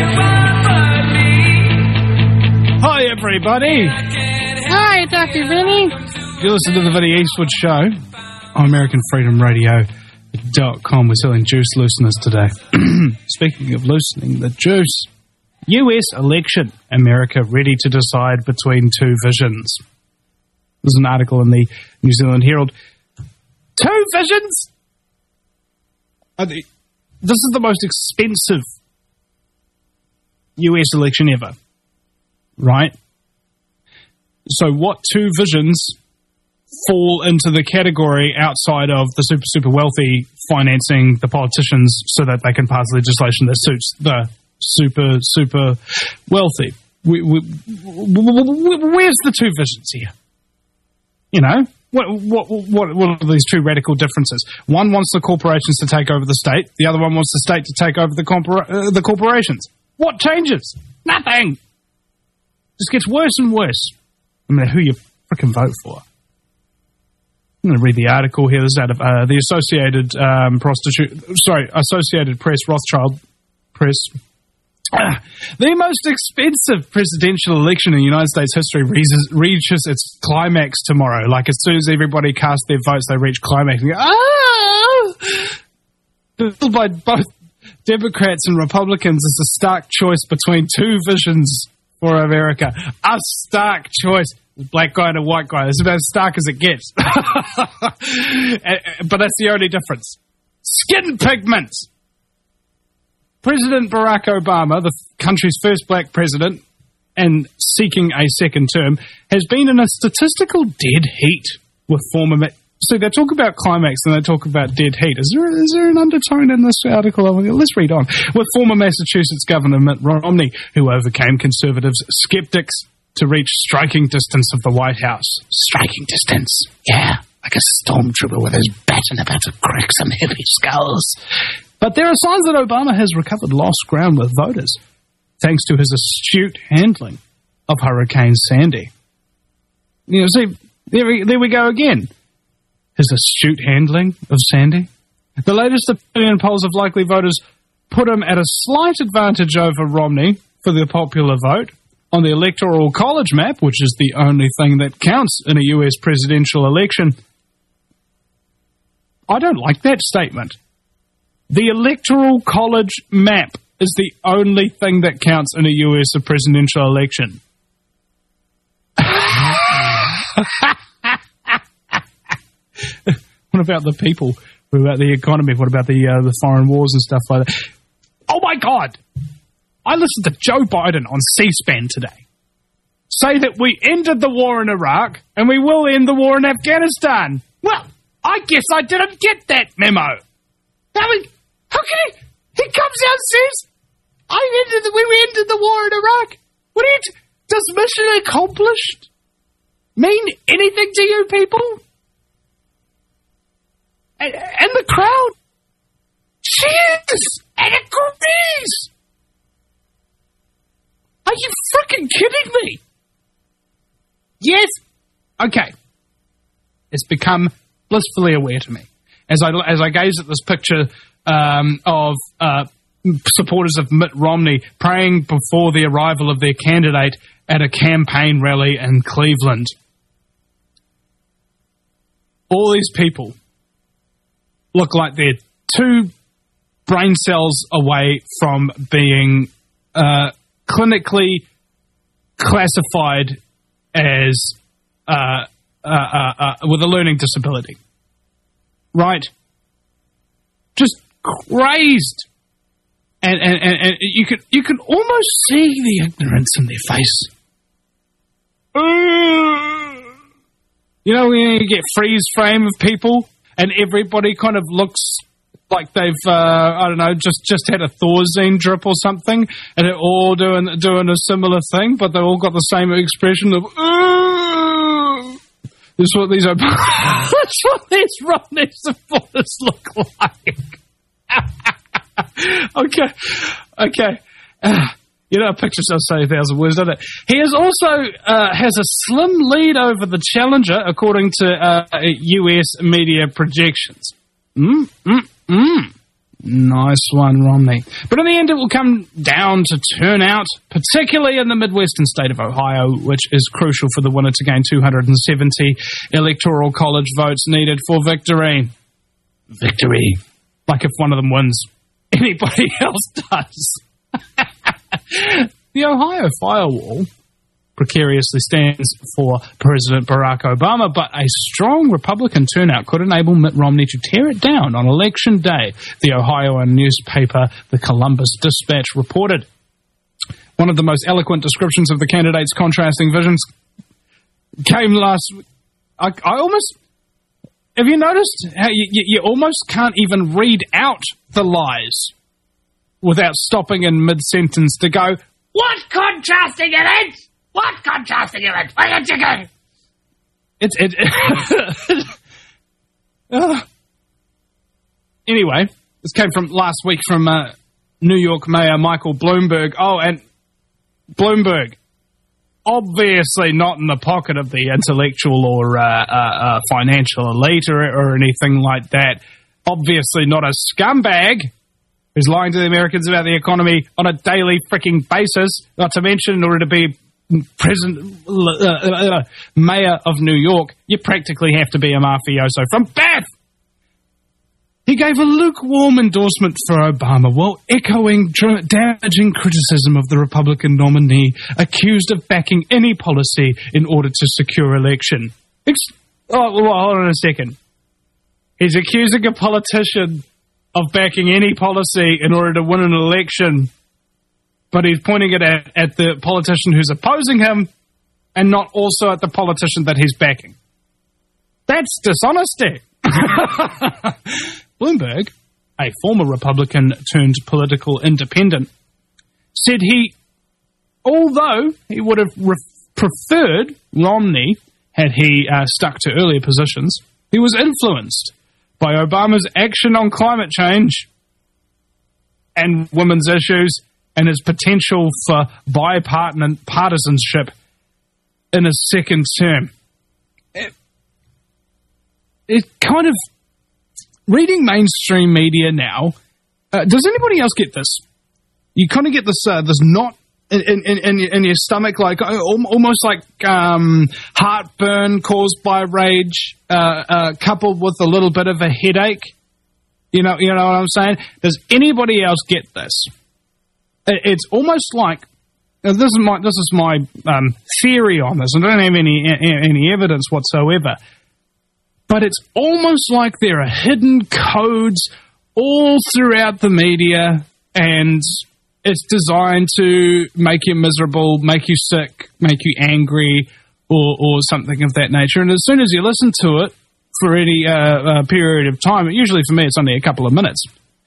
Hi, everybody. Hi, Dr. Vinny. You listen to the Vinny Eastwood Show on AmericanFreedomRadio.com. We're selling juice looseners today. Speaking of loosening the juice, U.S. election, America ready to decide between two visions. There's an article in the New Zealand Herald. Two visions? This is the most expensive U.S. election ever, right? So what two visions fall into the category outside of the super wealthy financing the politicians so that they can pass legislation that suits the super wealthy? Where's the two visions here? You know, what are these two radical differences? One wants the corporations to take over the state. The other one wants the state to take over the corporations. What changes? Nothing. Just gets worse and worse. No matter who you frickin' vote for. I'm going to read the article here. This is out of the Associated Press, Rothschild Press. The most expensive presidential election in United States history reaches its climax tomorrow. Like, as soon as everybody casts their votes, they reach climax and go, Billed by both Democrats and Republicans is a stark choice between two visions for America. A stark choice. Black guy and a white guy. It's about as stark as it gets. But that's the only difference. Skin pigment. President Barack Obama, the country's first black president and seeking a second term, has been in a statistical dead heat with former... So they talk about climax and they talk about dead heat. Is there an undertone in this article? Let's read on. With former Massachusetts Governor Mitt Romney, who overcame conservatives' skeptics to reach striking distance of the White House. Striking distance. Yeah, like a stormtrooper with his baton about to crack some hippie skulls. But there are signs that Obama has recovered lost ground with voters, thanks to his astute handling of Hurricane Sandy. You know, see, there we go again. His astute handling of Sandy. The latest opinion polls of likely voters put him at a slight advantage over Romney for the popular vote. On the Electoral College map, which is the only thing that counts in a U.S. presidential election. I don't like that statement. The Electoral College map is the only thing that counts in a U.S. presidential election. What about the people? What about the economy? What about the foreign wars and stuff like that? Oh my God! I listened to Joe Biden on C-SPAN today say that we ended the war in Iraq and we will end the war in Afghanistan. Well, I guess I didn't get that memo. How can he comes out and says, we ended the war in Iraq. Does mission accomplished mean anything to you people? And the crowd cheers and agrees. Are you freaking kidding me? Yes. Okay. It's become blissfully aware to me as I gaze at this picture of supporters of Mitt Romney praying before the arrival of their candidate at a campaign rally in Cleveland. All these people look like they're two brain cells away from being clinically classified as with a learning disability. Right? Just crazed. And you can almost see the ignorance in their face. You know, when you get freeze frame of people and everybody kind of looks like they've, just had a Thorazine drip or something, and they're all doing a similar thing, but they've all got the same expression of, This is what these are. That's what these Romney supporters look like. Okay. A picture does say 1,000 words, doesn't it? He is also has a slim lead over the challenger, according to U.S. media projections. Nice one, Romney. But in the end, it will come down to turnout, particularly in the Midwestern state of Ohio, which is crucial for the winner to gain 270 electoral college votes needed for victory. Victory. Like if one of them wins, anybody else does. The Ohio firewall precariously stands for President Barack Obama, but a strong Republican turnout could enable Mitt Romney to tear it down on Election Day, the Ohioan newspaper, the Columbus Dispatch, reported. One of the most eloquent descriptions of the candidates' contrasting visions came last week. I almost... Have you noticed how you almost can't even read out the lies without stopping in mid-sentence to go, "What contrasting event? What contrasting event? Where did you go?" Anyway, this came from last week from New York Mayor Michael Bloomberg. Oh, and Bloomberg, obviously not in the pocket of the intellectual or financial elite or anything like that. Obviously not a scumbag who's lying to the Americans about the economy on a daily freaking basis, not to mention in order to be mayor of New York, you practically have to be a mafioso from birth. He gave a lukewarm endorsement for Obama while echoing damaging criticism of the Republican nominee, accused of backing any policy in order to secure election. Hold on a second. He's accusing a politician of backing any policy in order to win an election, but he's pointing it at the politician who's opposing him and not also at the politician that he's backing. That's dishonesty. Bloomberg, a former Republican turned political independent, said although he would have preferred Romney had he stuck to earlier positions, he was influenced by Obama's action on climate change and women's issues and his potential for bipartisanship in his second term. It kind of... Reading mainstream media now, does anybody else get this? You kind of get this knot in your stomach, like almost like heartburn caused by rage, coupled with a little bit of a headache. You know what I'm saying? Does anybody else get this? It's almost like this is my theory on this. I don't have any evidence whatsoever. But it's almost like there are hidden codes all throughout the media, and it's designed to make you miserable, make you sick, make you angry, or something of that nature. And as soon as you listen to it for any period of time, usually for me it's only a couple of minutes,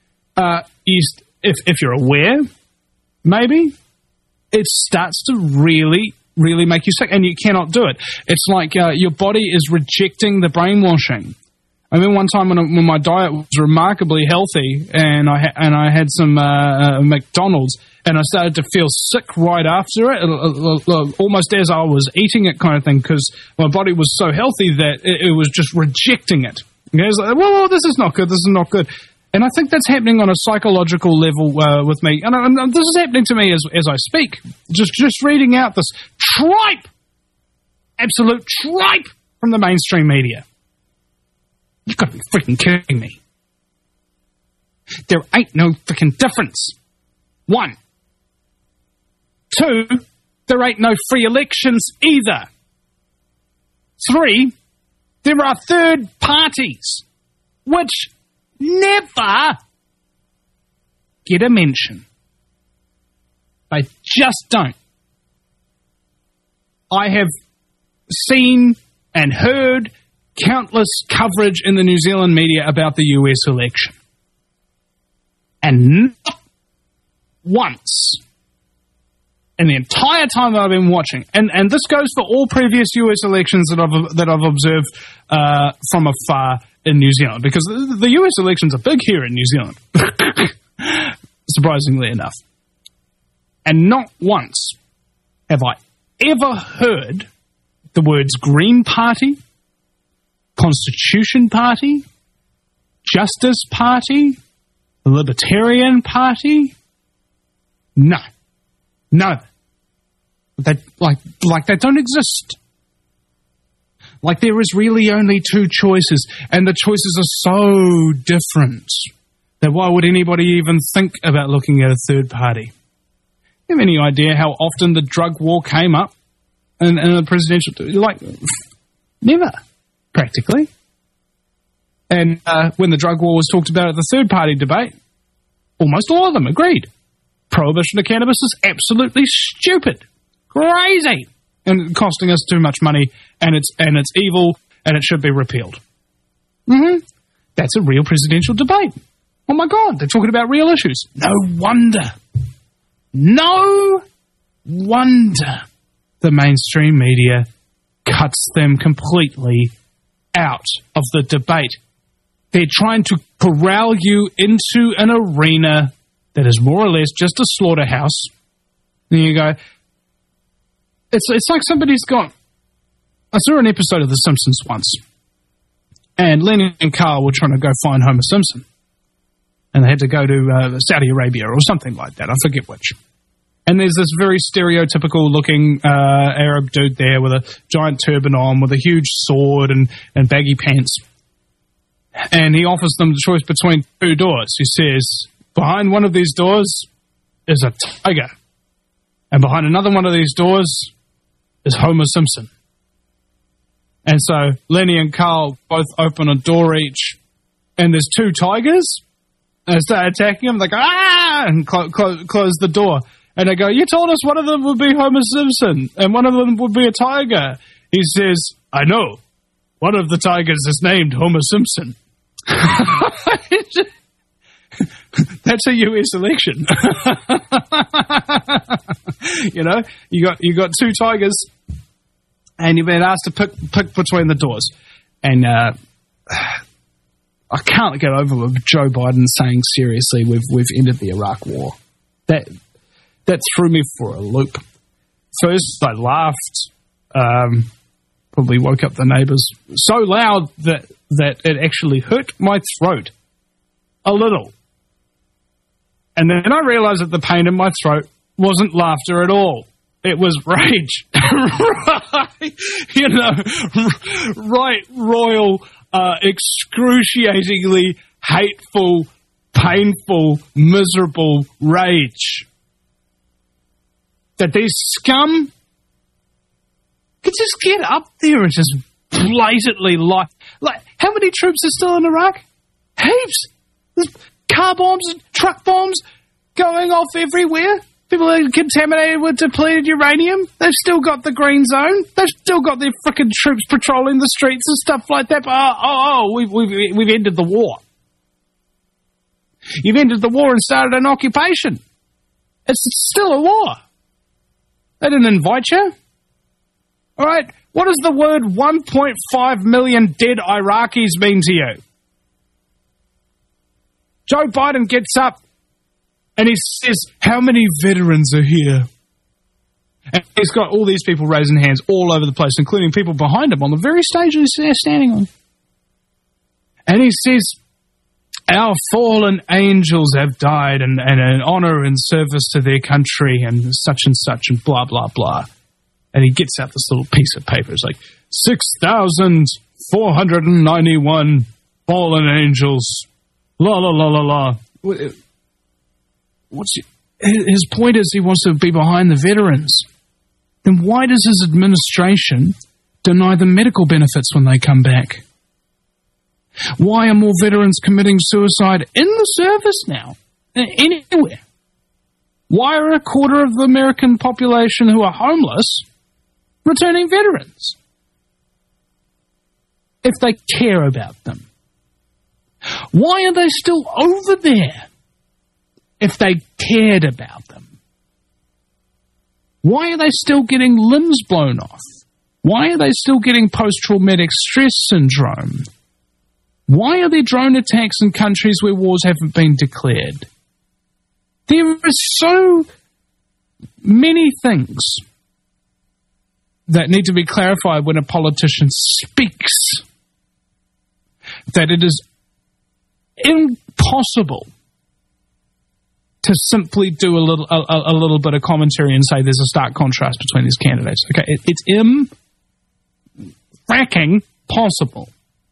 if you're aware, maybe, it starts to really make you sick, and you cannot do it. It's like your body is rejecting the brainwashing. I mean, one time when my diet was remarkably healthy, and I had some McDonald's, and I started to feel sick right after it, almost as I was eating it, kind of thing, because my body was so healthy that it was just rejecting it. It was like, well, this is not good. This is not good. And I think that's happening on a psychological level with me. And this is happening to me as I speak. Just reading out this tripe, absolute tripe from the mainstream media. You've got to be freaking kidding me. There ain't no freaking difference. 1. 2, there ain't no free elections either. 3, there are third parties, which never get a mention. They just don't. I have seen and heard countless coverage in the New Zealand media about the US election. And not once in the entire time that I've been watching, and this goes for all previous US elections that I've observed from afar in New Zealand, because the US elections are big here in New Zealand, surprisingly enough. And not once have I ever heard the words Green Party, Constitution Party, Justice Party, The Libertarian Party? No. They don't exist. Like there is really only two choices, and the choices are so different that why would anybody even think about looking at a third party? You have any idea how often the drug war came up in the presidential? Like, never, practically. And when the drug war was talked about at the third party debate, almost all of them agreed. Prohibition of cannabis is absolutely stupid, crazy, and costing us too much money, and it's evil, and it should be repealed. That's a real presidential debate. Oh my God, they're talking about real issues. No wonder the mainstream media cuts them completely out of the debate. They're trying to corral you into an arena that is more or less just a slaughterhouse. And you go, it's like somebody's got... I saw an episode of The Simpsons once, and Lenny and Carl were trying to go find Homer Simpson. And they had to go to Saudi Arabia or something like that. I forget which. And there's this very stereotypical-looking Arab dude there with a giant turban on, with a huge sword and baggy pants. And he offers them the choice between two doors. He says, behind one of these doors is a tiger. And behind another one of these doors is Homer Simpson. And so Lenny and Carl both open a door each, and there's two tigers. And they start attacking him. They go, ah! And close the door. And they go, you told us one of them would be Homer Simpson, and one of them would be a tiger. He says, I know. One of the tigers is named Homer Simpson. That's a U.S. election. You know, you got two tigers, and you've been asked to pick between the doors. And I can't get over with Joe Biden saying, seriously, we've ended the Iraq War. That threw me for a loop. First, I laughed. Probably woke up the neighbors so loud that it actually hurt my throat a little. And then I realized that the pain in my throat wasn't laughter at all. It was rage. Right, you know, right, royal, excruciatingly hateful, painful, miserable rage. That these scum could just get up there and just blatantly lie. Like, how many troops are still in Iraq? Heaps. There's car bombs and truck bombs going off everywhere. People are contaminated with depleted uranium. They've still got the green zone. They've still got their frickin' troops patrolling the streets and stuff like that. But we've ended the war. You've ended the war and started an occupation. It's still a war. They didn't invite you. All right, what does the word 1.5 million dead Iraqis mean to you? Joe Biden gets up and he says, how many veterans are here? And he's got all these people raising hands all over the place, including people behind him on the very stage he's standing on. And he says, our fallen angels have died and in honor and service to their country and such and blah, blah, blah. And he gets out this little piece of paper. It's like, 6,491 fallen angels. La, la, la, la, la. His point is he wants to be behind the veterans. Then why does his administration deny them medical benefits when they come back? Why are more veterans committing suicide in the service now? Anywhere. Why are a quarter of the American population who are homeless returning veterans? If they care about them. Why are they still over there if they cared about them? Why are they still getting limbs blown off? Why are they still getting post-traumatic stress syndrome? Why are there drone attacks in countries where wars haven't been declared? There are so many things that need to be clarified when a politician speaks that it is impossible to simply do a little bit of commentary and say there's a stark contrast between these candidates. Okay, it's fracking possible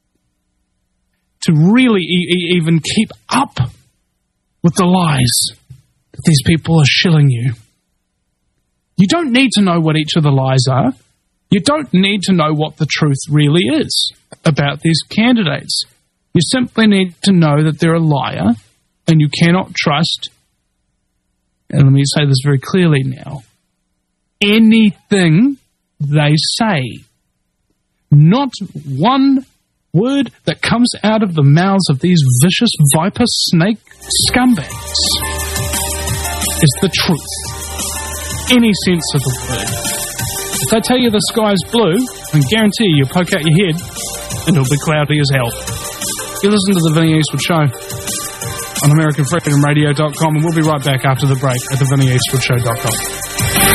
to really even keep up with the lies that these people are shilling you. You don't need to know what each of the lies are. You don't need to know what the truth really is about these candidates. You simply need to know that they're a liar and you cannot trust, and let me say this very clearly now, anything they say. Not one word that comes out of the mouths of these vicious viper snake scumbags is the truth. Any sense of the word. If they tell you the sky's blue, I can guarantee you poke out your head and it'll be cloudy as hell. You listen to the Vinnie Eastwood Show on AmericanFreedomRadio.com, and we'll be right back after the break at theVinnieEastwoodShow.com.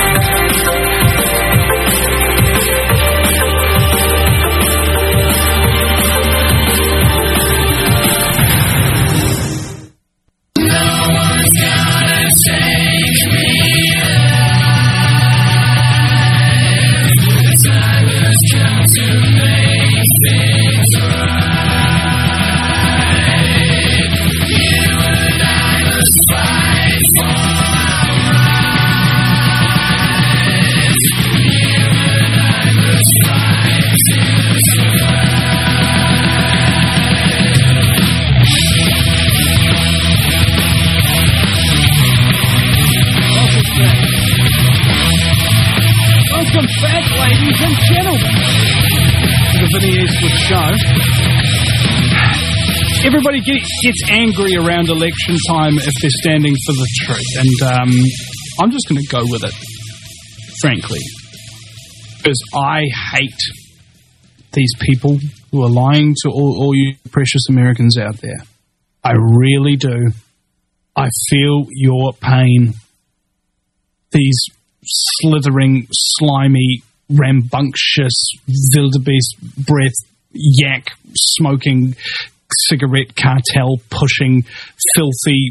Everybody gets angry around election time if they're standing for the truth, and I'm just going to go with it, frankly, because I hate these people who are lying to all you precious Americans out there. I really do. I feel your pain. These slithering, slimy, rambunctious, wildebeest breath, yak smoking, cigarette cartel pushing, filthy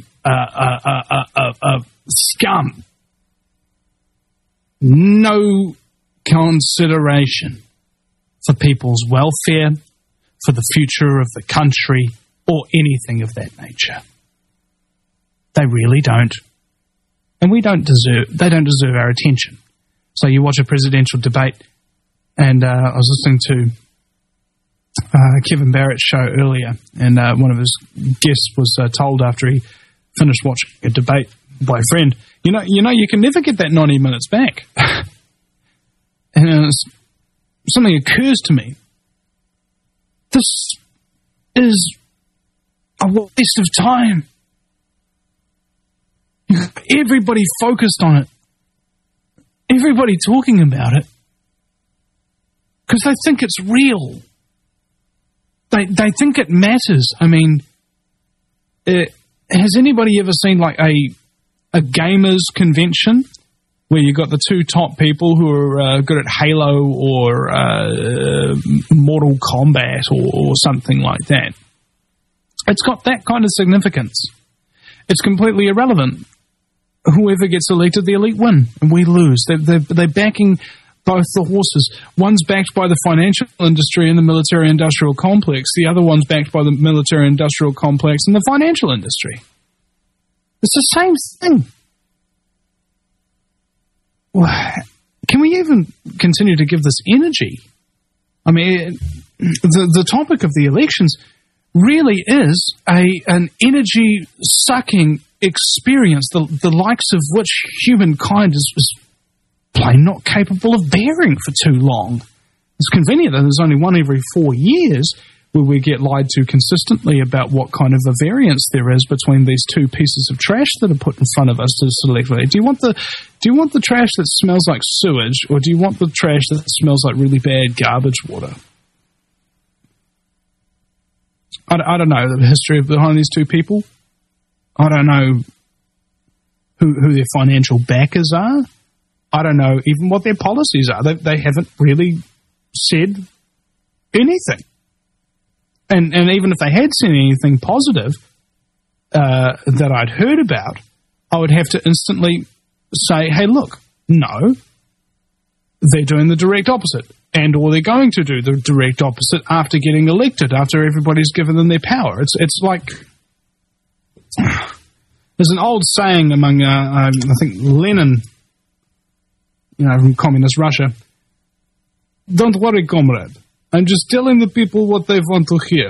scum. No consideration for people's welfare, for the future of the country, or anything of that nature. They really don't. And they don't deserve our attention. So you watch a presidential debate, and I was listening to Kevin Barrett's show earlier, and one of his guests was told after he finished watching a debate by a friend, you know, you can never get that 90 minutes back. And something occurs to me. This is a waste of time. Everybody focused on it. Everybody talking about it. Because they think it's real. They think it matters. I mean, has anybody ever seen like a gamers convention where you got the two top people who are good at Halo or Mortal Kombat or something like that? It's got that kind of significance. It's completely irrelevant. Whoever gets elected, the elite win, and we lose. They're backing both the horses. One's backed by the financial industry and the military-industrial complex. The other one's backed by the military-industrial complex and the financial industry. It's the same thing. Can we even continue to give this energy? I mean, the topic of the elections really is an energy-sucking experience, the likes of which humankind is plain not capable of bearing for too long. It's convenient that there's only one every 4 years where we get lied to consistently about what kind of a variance there is between these two pieces of trash that are put in front of us to select. Do you want the trash that smells like sewage, or do you want the trash that smells like really bad garbage water? I don't know the history behind these two people. I don't know who their financial backers are. I don't know even what their policies are. They haven't really said anything. And even if they had said anything positive that I'd heard about, I would have to instantly say, hey, look, no, they're doing the direct opposite. And or they're going to do the direct opposite after getting elected, after everybody's given them their power. It's like, there's an old saying among, I think, Lenin, from communist Russia, don't worry, comrade. I'm just telling the people what they want to hear.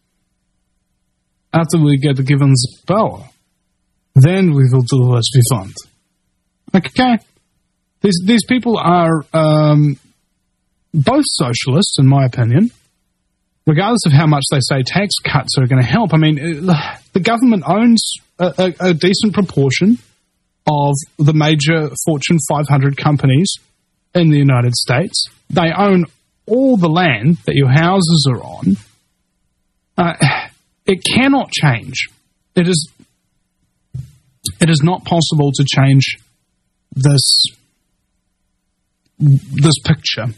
After we get given the power, then we will do what we want. Okay? These people are both socialists, in my opinion, regardless of how much they say tax cuts are going to help. I mean, the government owns a decent proportion of the major Fortune 500 companies in the United States. They own all the land that your houses are on. It cannot change. It is not possible to change this picture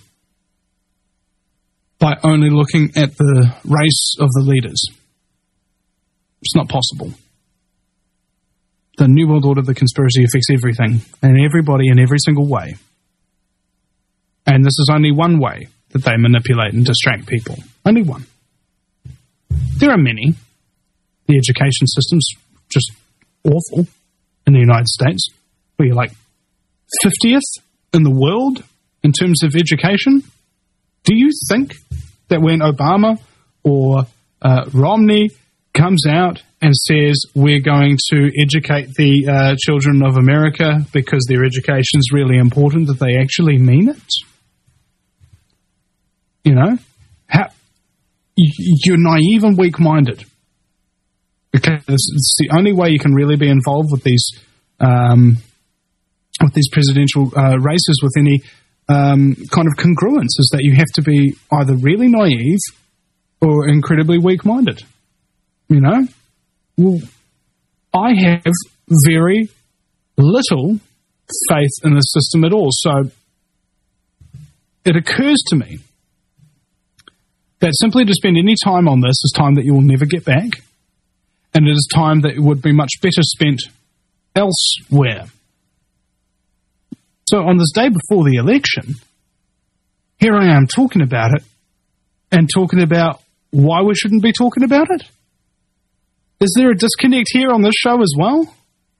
by only looking at the race of the leaders. It's not possible. The New World Order, the conspiracy, affects everything and everybody in every single way. And this is only one way that they manipulate and distract people. Only one. There are many. The education system's just awful in the United States. Where you're like 50th in the world in terms of education. Do you think that when Obama or Romney comes out and says we're going to educate the children of America because their education is really important, that they actually mean it? You're naive and weak-minded. Because it's the only way you can really be involved with these presidential races with any kind of congruence, is that you have to be either really naive or incredibly weak-minded. Well, I have very little faith in the system at all. So it occurs to me that simply to spend any time on this is time that you will never get back, and it is time that would be much better spent elsewhere. So on this day before the election, here I am talking about it and talking about why we shouldn't be talking about it. Is there a disconnect here on this show as well?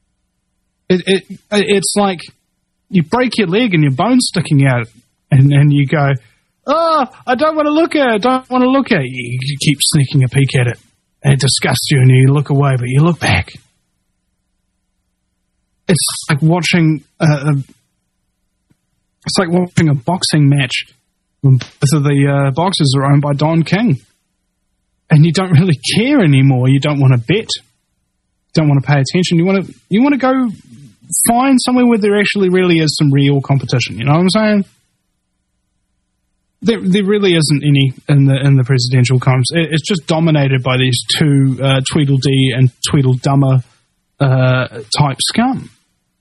It's like you break your leg and your bone's sticking out and you go, oh, I don't want to look at it, You keep sneaking a peek at it. And it disgusts you and you look away, but you look back. It's like watching a boxing match when both of the boxers are owned by Don King. And you don't really care anymore. You don't want to bet. You don't want to pay attention. You want to go find somewhere where there actually really is some real competition. You know what I'm saying? There really isn't any in the presidential comps. It's just dominated by these two Tweedledee and Tweedledummer type scum.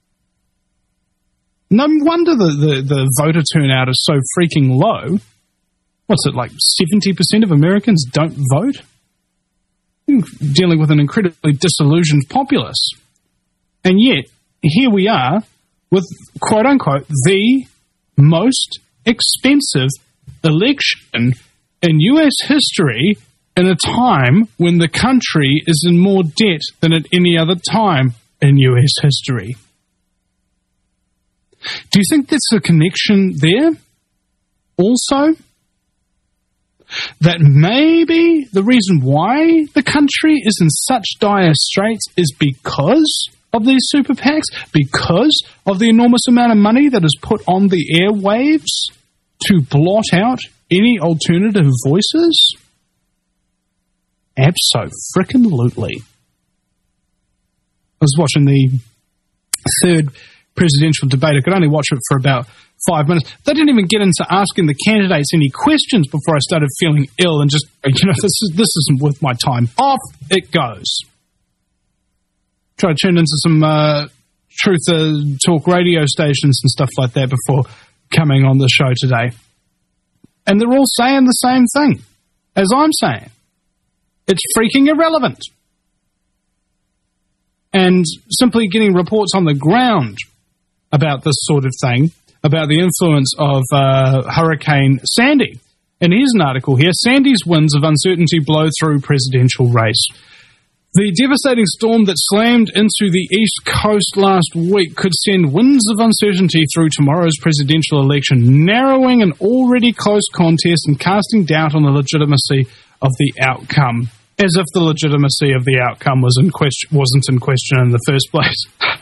No wonder the voter turnout is so freaking low. What's it, like 70% of Americans don't vote? You're dealing with an incredibly disillusioned populace. And yet, here we are with, quote-unquote, the most expensive election in U.S. history in a time when the country is in more debt than at any other time in U.S. history. Do you think there's a connection there also? That maybe the reason why the country is in such dire straits is because of these super PACs, because of the enormous amount of money that is put on the airwaves to blot out any alternative voices? Abso-frickin-lutely. I was watching the third presidential debate. I could only watch it for about 5 minutes. They didn't even get into asking the candidates any questions before I started feeling ill and just, this isn't worth my time. Off it goes. Try to tune into some truth talk radio stations and stuff like that before coming on the show today. And they're all saying the same thing as I'm saying. It's freaking irrelevant. and simply getting reports on the ground about this sort of thing, about the influence of Hurricane Sandy. And here's an article here. Sandy's winds of uncertainty blow through presidential race. The devastating storm that slammed into the East Coast last week could send winds of uncertainty through tomorrow's presidential election, narrowing an already close contest and casting doubt on the legitimacy of the outcome, as if the legitimacy of the outcome wasn't in question in the first place.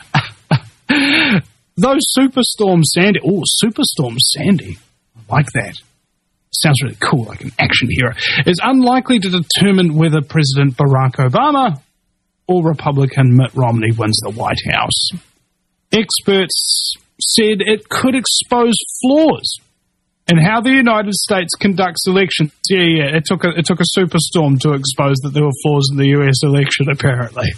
Though Superstorm Sandy, Superstorm Sandy, I like that. Sounds really cool, like an action hero, is unlikely to determine whether President Barack Obama or Republican Mitt Romney wins the White House. Experts said it could expose flaws in how the United States conducts elections. Yeah, it took a superstorm to expose that there were flaws in the U.S. election, apparently.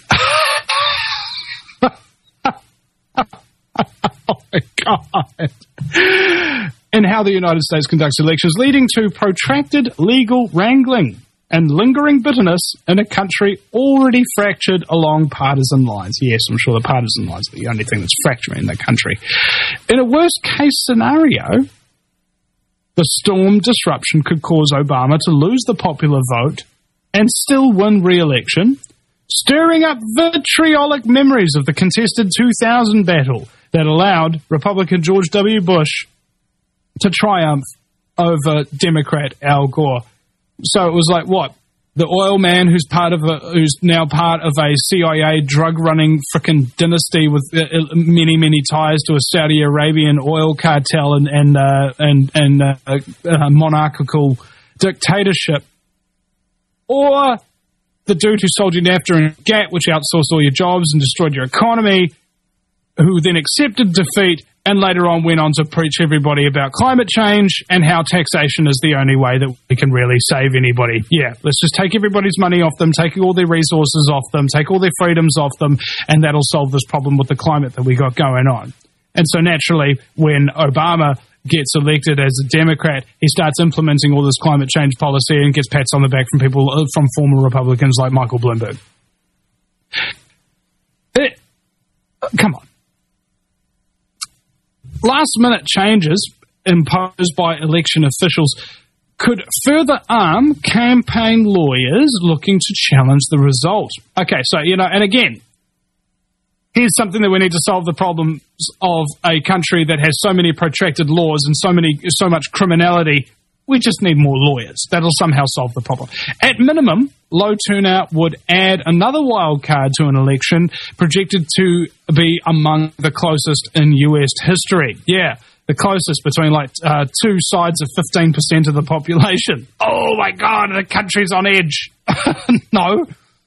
Oh, my God. And how the United States conducts elections, leading to protracted legal wrangling and lingering bitterness in a country already fractured along partisan lines. Yes, I'm sure the partisan lines are the only thing that's fracturing the country. In a worst-case scenario, the storm disruption could cause Obama to lose the popular vote and still win re-election, stirring up vitriolic memories of the contested 2000 battle that allowed Republican George W. Bush to triumph over Democrat Al Gore. So it was like, what? The oil man who's now part of a CIA drug-running frickin' dynasty with many, many ties to a Saudi Arabian oil cartel and monarchical dictatorship. Or the dude who sold you NAFTA and GATT, which outsourced all your jobs and destroyed your economy, who then accepted defeat and later on went on to preach everybody about climate change and how taxation is the only way that we can really save anybody. Yeah, let's just take everybody's money off them, take all their resources off them, take all their freedoms off them, and that'll solve this problem with the climate that we got going on. And so naturally, when Obama gets elected as a Democrat, he starts implementing all this climate change policy and gets pats on the back from people, from former Republicans like Michael Bloomberg. Come on. Last-minute changes imposed by election officials could further arm campaign lawyers looking to challenge the result. Okay, so, and again, here's something that we need to solve the problems of a country that has so many protracted laws and so much criminality. We just need more lawyers. That'll somehow solve the problem. At minimum, low turnout would add another wild card to an election projected to be among the closest in U.S. history. Yeah, the closest between two sides of 15% of the population. Oh, my God, the country's on edge. No.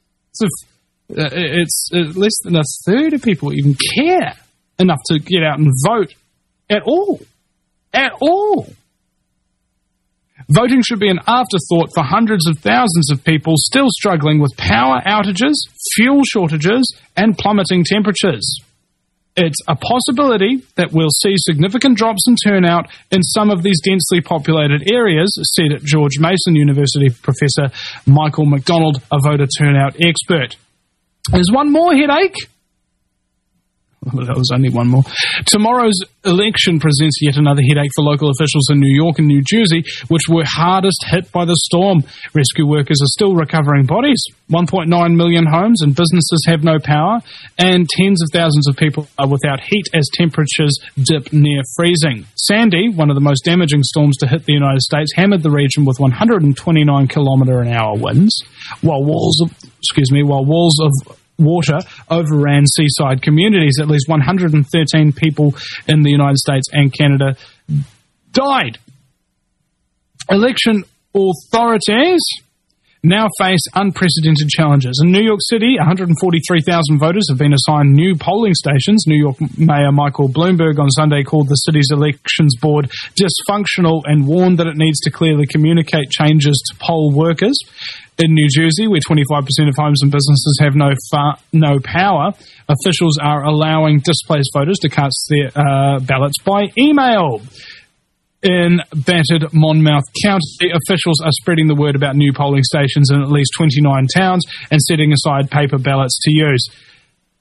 It's less than a third of people even care enough to get out and vote at all. At all. Voting should be an afterthought for hundreds of thousands of people still struggling with power outages, fuel shortages, and plummeting temperatures. It's a possibility that we'll see significant drops in turnout in some of these densely populated areas, said George Mason University Professor Michael McDonald, a voter turnout expert. There's one more headache. Well, that was only one more. Tomorrow's election presents yet another headache for local officials in New York and New Jersey, which were hardest hit by the storm. Rescue workers are still recovering bodies. 1.9 million homes and businesses have no power, and tens of thousands of people are without heat as temperatures dip near freezing. Sandy, one of the most damaging storms to hit the United States, hammered the region with 129 km/h winds, while walls of water overran seaside communities. At least 113 people in the United States and Canada died. Election authorities now face unprecedented challenges. In New York City, 143,000 voters have been assigned new polling stations. New York Mayor Michael Bloomberg on Sunday called the city's elections board dysfunctional and warned that it needs to clearly communicate changes to poll workers. In New Jersey, where 25% of homes and businesses have no power, officials are allowing displaced voters to cast their ballots by email. In battered Monmouth County, officials are spreading the word about new polling stations in at least 29 towns and setting aside paper ballots to use.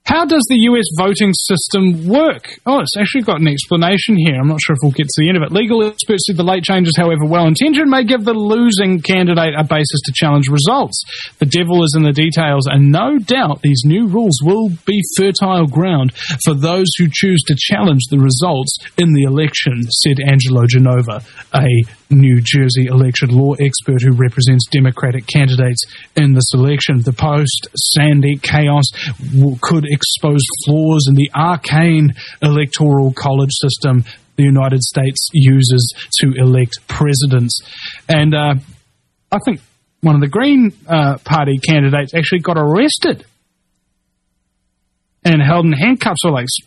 How does the US voting system work? Oh, it's actually got an explanation here. I'm not sure if we'll get to the end of it. Legal experts said the late changes, however well-intentioned, may give the losing candidate a basis to challenge results. The devil is in the details, and no doubt these new rules will be fertile ground for those who choose to challenge the results in the election, said Angelo Genova, a New Jersey election law expert who represents Democratic candidates in this election. The post-Sandy chaos could expose flaws in the arcane electoral college system the United States uses to elect presidents. And I think one of the Green Party candidates actually got arrested and held in handcuffs for like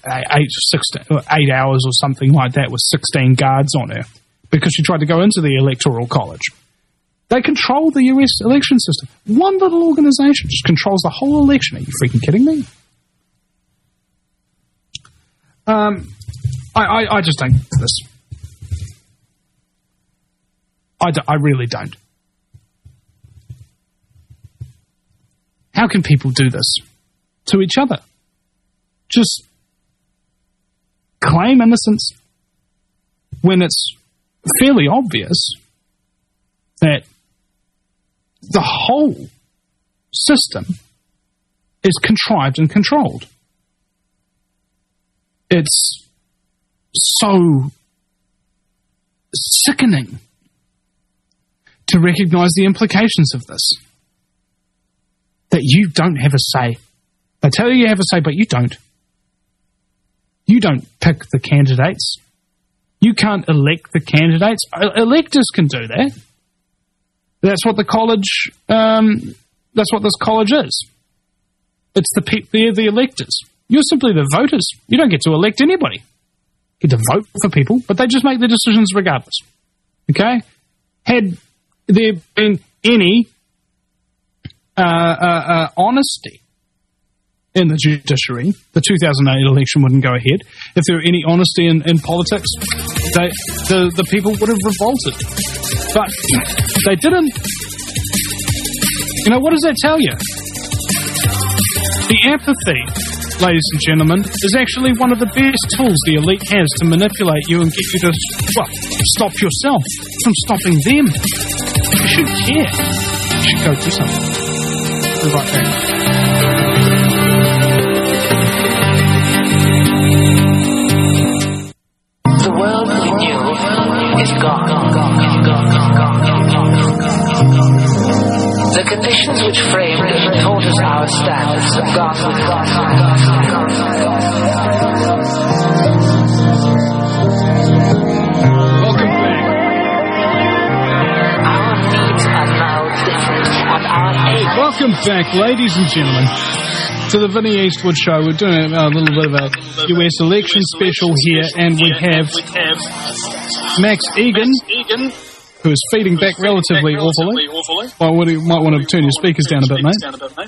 8 hours or something like that with 16 guards on her because she tried to go into the electoral college. They control the US election system. One little organization just controls the whole election. Are you freaking kidding me? I just don't get this. I really don't. How can people do this to each other? Just claim innocence when it's fairly obvious that the whole system is contrived and controlled. It's so sickening to recognize the implications of this. That you don't have a say. They tell you have a say, but you don't. You don't pick the candidates. You can't elect the candidates. Electors can do that. That's what the college. That's what this college is. It's they're the electors. You're simply the voters. You don't get to elect anybody. You get to vote for people, but they just make the decisions regardless. Okay? Had there been any honesty in the judiciary, the 2008 election wouldn't go ahead. If there were any honesty in politics, the people would have revolted. But they didn't. You know, what does that tell you? The apathy, ladies and gentlemen, is actually one of the best tools the elite has to manipulate you and get you to, stop yourself from stopping them. You should care. You should go do something. We'll be right back. The world we knew is gone. The conditions which framed and taught us our standards have gone with us. Welcome back. Our needs are now different, and our age. Welcome back, ladies and gentlemen, to the Vinnie Eastwood Show. We're doing a little bit of a US election special here, and we have Max Egan, who is feeding back relatively awfully. Well, you might want to turn your speakers down a bit, mate.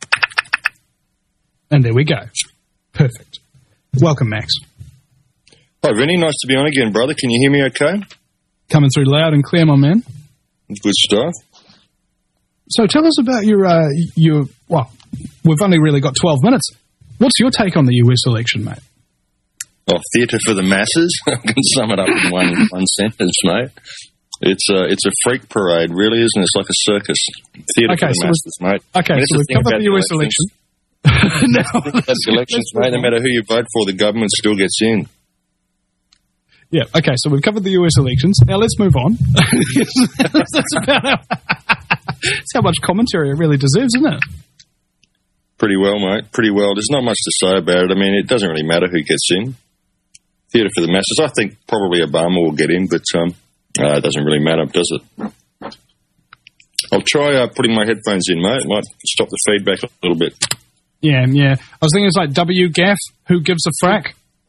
And there we go. Perfect. Welcome, Max. Hi, Vinny. Nice to be on again, brother. Can you hear me okay? Coming through loud and clear, my man. Good stuff. So tell us about your we've only really got 12 minutes. What's your take on the US election, mate? Oh, theatre for the masses. I can sum it up in one sentence, mate. It's a freak parade, really, isn't it? It's like a circus. Theatre for the masses, mate. Okay, so we've covered the US election. That's elections, mate. No matter who you vote for, the government still gets in. Yeah, okay, so we've covered the US elections. Now let's move on. That's how much commentary it really deserves, isn't it? Pretty well, mate. Pretty well. There's not much to say about it. I mean, it doesn't really matter who gets in. Theatre for the masses. I think probably Obama will get in, but it doesn't really matter, does it? I'll try putting my headphones in, mate. Might stop the feedback a little bit. Yeah. I was thinking it's like WGAF, who gives a frack?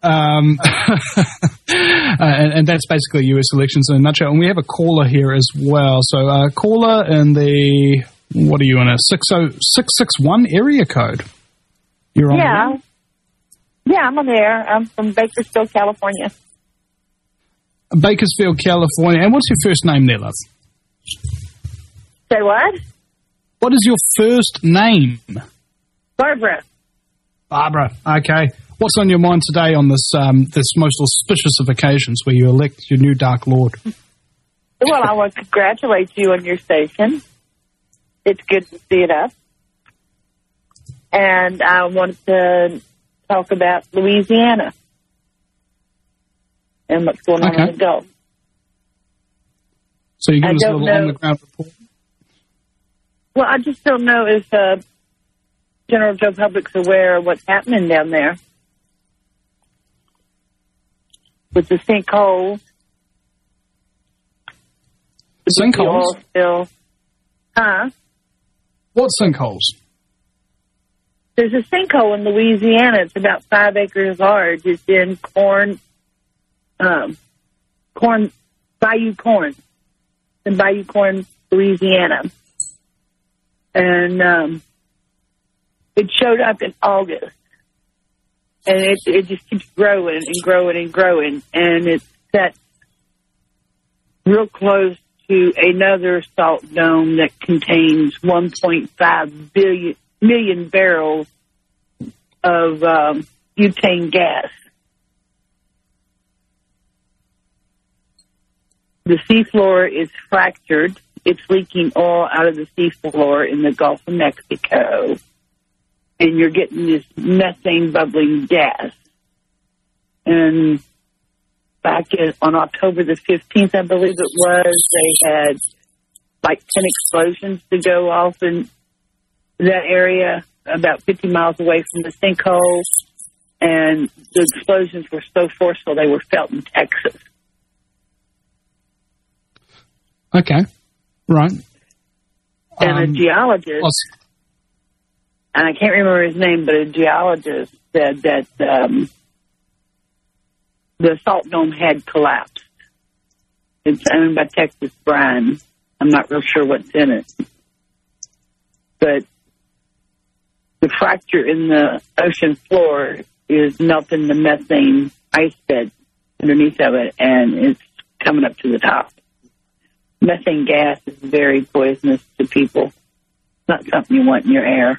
And that's basically US elections in a nutshell. And we have a caller here as well. So caller in the, what are you in, a 60661 area code? You're on there? Yeah, I'm on there. I'm from Bakersfield, California. Bakersfield, California. And what's your first name there, love? Say what? What is your first name? Barbara. Barbara, okay. What's on your mind today on this this most auspicious of occasions where you elect your new Dark Lord? Well, I want to congratulate you on your station. It's good to see it up. And I wanted to talk about Louisiana and what's going on in the Gulf. So you give us a little on-the-ground report? Well, I just don't know if general Joe Public's aware of what's happening down there with the sinkholes. Sinkholes? Still. Huh? What sinkholes? There's a sinkhole in Louisiana. It's about 5 acres large. It's in Bayou Corn. In Bayou Corn, Louisiana. And it showed up in August. And it just keeps growing and growing and growing. And it's set real close to another salt dome that contains 1.5 million barrels of butane gas. The seafloor is fractured. It's leaking oil out of the seafloor in the Gulf of Mexico. And you're getting this methane bubbling gas. And back on October the 15th, I believe it was, they had like 10 explosions to go off in that area about 50 miles away from the sinkhole. And the explosions were so forceful they were felt in Texas. Okay, right. And a geologist, and I can't remember his name, but a geologist said that the salt dome had collapsed. It's owned by Texas Brine. I'm not real sure what's in it. But the fracture in the ocean floor is melting the methane ice bed underneath of it, and it's coming up to the top. Methane gas is very poisonous to people. It's not something you want in your air.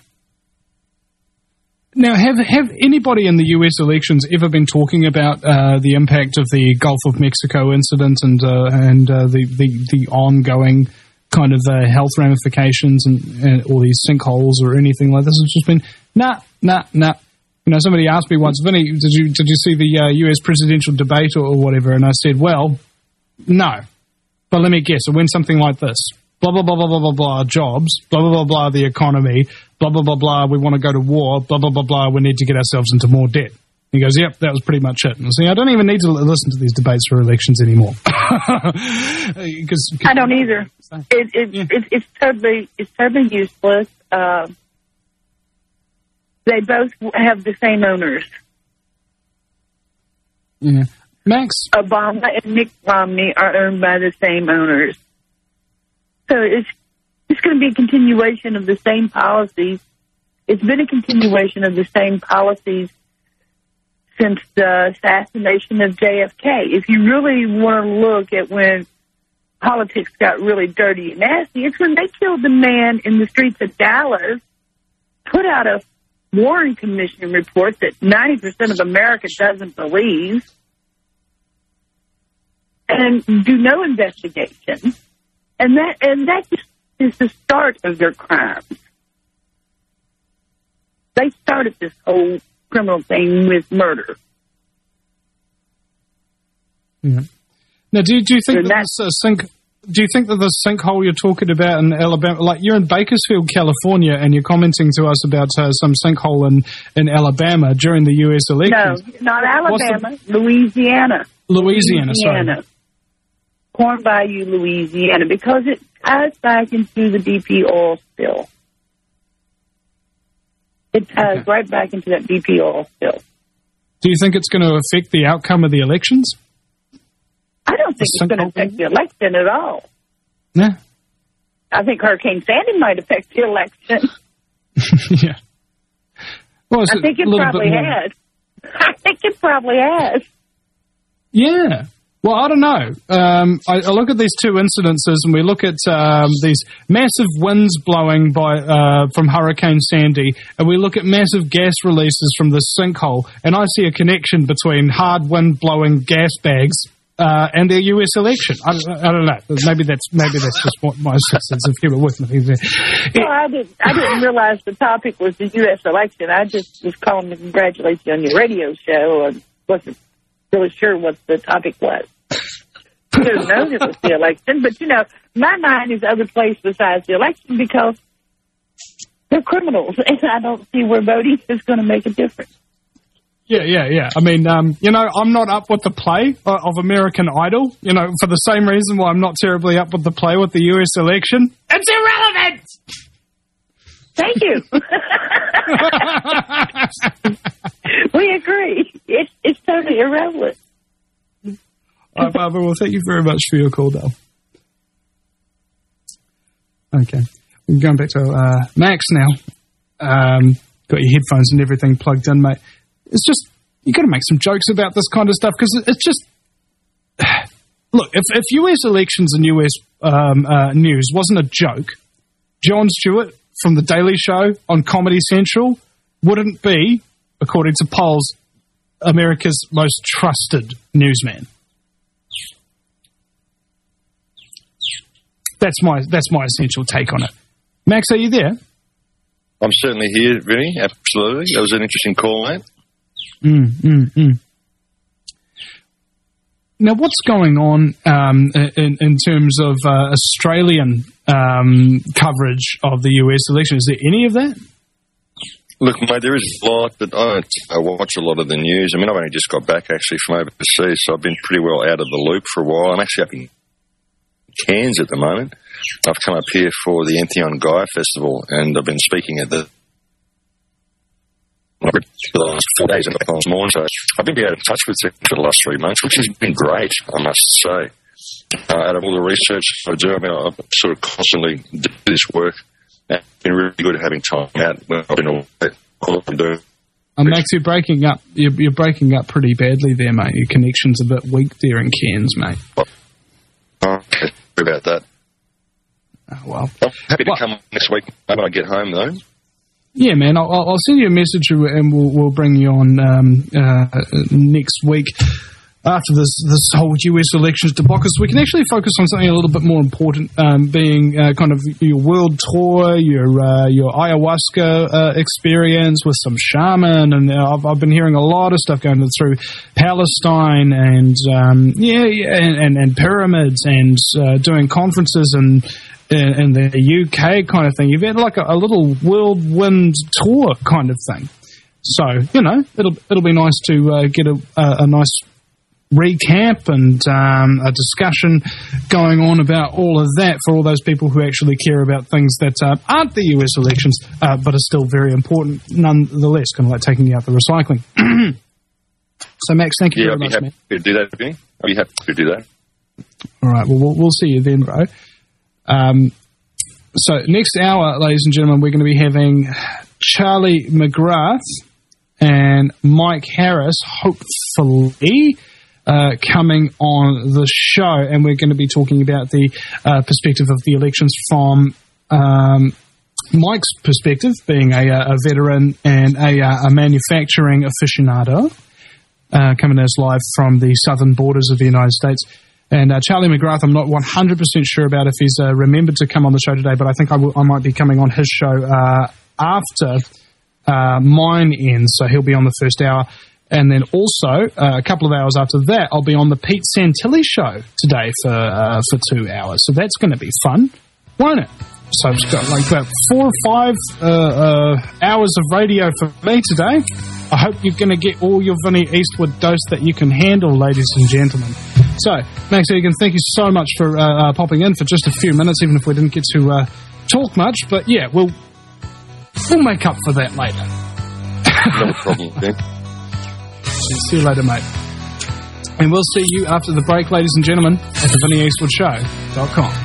Now, have anybody in the U.S. elections ever been talking about the impact of the Gulf of Mexico incident and the ongoing kind of health ramifications and all these sinkholes or anything like this? It's just been nah. You know, somebody asked me once, Vinny, did you see the U.S. presidential debate or whatever? And I said, well, no. But let me guess, it went something like this. Blah, blah, blah, blah, blah, blah, blah, jobs. Blah, blah, blah, blah, the economy. Blah, blah, blah, blah, we want to go to war. Blah, blah, blah, blah, we need to get ourselves into more debt. He goes, yep, that was pretty much it. And I say, I don't even need to listen to these debates for elections anymore. I don't either. It's totally useless. They both have the same owners. Yeah. Max? Obama and Mitt Romney are owned by the same owners. So it's going to be a continuation of the same policies. It's been a continuation of the same policies since the assassination of JFK. If you really want to look at when politics got really dirty and nasty, it's when they killed the man in the streets of Dallas, put out a Warren Commission report that 90% of America doesn't believe, and do no investigation. And that just is the start of their crimes. They started this whole criminal thing with murder. Yeah. Now, do you think do you think that the sinkhole you're talking about in Alabama, like you're in Bakersfield, California, and you're commenting to us about some sinkhole in Alabama during the U.S. elections? No, not Alabama, Louisiana. Louisiana, sorry. Corn Bayou, Louisiana, because it ties back into the BP oil spill. It ties right back into that BP oil spill. Do you think it's going to affect the outcome of the elections? I don't think it's going to affect the election at all. Yeah. I think Hurricane Sandy might affect the election. Yeah. Well, I think it probably has. I think it probably has. Yeah. Well, I don't know. I look at these two incidences, and we look at these massive winds blowing from Hurricane Sandy, and we look at massive gas releases from the sinkhole, and I see a connection between hard wind blowing gas bags and the US election. I don't know. Maybe that's just what my sense of humour with me. Well, I didn't realize the topic was the U.S. election. I just was calling to congratulate you on your radio show. I wasn't really sure what the topic was. Who knows it was the election, but my mind is other place besides the election because they're criminals, and I don't see where voting is going to make a difference. Yeah. I mean, I'm not up with the play of American Idol, for the same reason why I'm not terribly up with the play with the U.S. election. It's irrelevant! Thank you. We agree. It's totally irrelevant. All right, Barbara, well, thank you very much for your call, Dale. Okay. We're going back to Max now. Got your headphones and everything plugged in, mate. It's just, you got to make some jokes about this kind of stuff because it's just, look, if US elections and US news wasn't a joke, Jon Stewart from The Daily Show on Comedy Central wouldn't be, according to polls, America's most trusted newsman. That's my essential take on it. Max, are you there? I'm certainly here, Vinny. Absolutely. That was an interesting call, mate. Now, what's going on in terms of Australian coverage of the US election? Is there any of that? Look, mate, there is a lot, but I watch a lot of the news. I mean, I've only just got back, actually, from overseas, so I've been pretty well out of the loop for a while. I'm actually up in Cairns at the moment. I've come up here for the Entheon Gaia Festival, and I've been speaking at the last 4 days and back on this morning, so I've been out of touch with them for the last 3 months, which has been great, I must say. Out of all the research I do, I mean, I sort of constantly do this work, and it's been really good having time out when I've been away. All I'm doing. Max, you're breaking up. You're breaking up pretty badly there, mate. Your connection's a bit weak there in Cairns, mate. Okay, sorry about that. Oh, well. I'm happy to come next week when I get home, though. Yeah, man, I'll send you a message and we'll bring you on next week after this whole US elections debacle. So we can actually focus on something a little bit more important, being kind of your world tour, your ayahuasca experience with some shaman, and I've been hearing a lot of stuff going through Palestine and and pyramids and doing conferences and in the UK kind of thing. You've had like a little whirlwind tour kind of thing. So, it'll be nice to get a nice recap and a discussion going on about all of that for all those people who actually care about things that aren't the US elections, but are still very important nonetheless, kind of like taking out the recycling. So, Max, thank you very much, man. I'll be happy to do that, Vinny. I'll be happy to do that. All right, well, we'll see you then, bro. So next hour, ladies and gentlemen, we're going to be having Charlie McGrath and Mike Harris, hopefully, coming on the show, and we're going to be talking about the perspective of the elections from Mike's perspective, being a veteran and a manufacturing aficionado, coming to us live from the southern borders of the United States. And Charlie McGrath, I'm not 100% sure about if he's remembered to come on the show today, but I think I might be coming on his show after mine ends, so he'll be on the first hour. And then also, a couple of hours after that, I'll be on the Pete Santilli show today for 2 hours. So that's going to be fun, won't it? So I've got like about 4 or 5 hours of radio for me today. I hope you're going to get all your Vinnie Eastwood dose that you can handle, ladies and gentlemen. So, Max Egan, thank you so much for popping in for just a few minutes, even if we didn't get to talk much. But yeah, we'll make up for that later. No problem, okay. See you later, mate. And we'll see you after the break, ladies and gentlemen, at the VinnieEastwoodShow.com.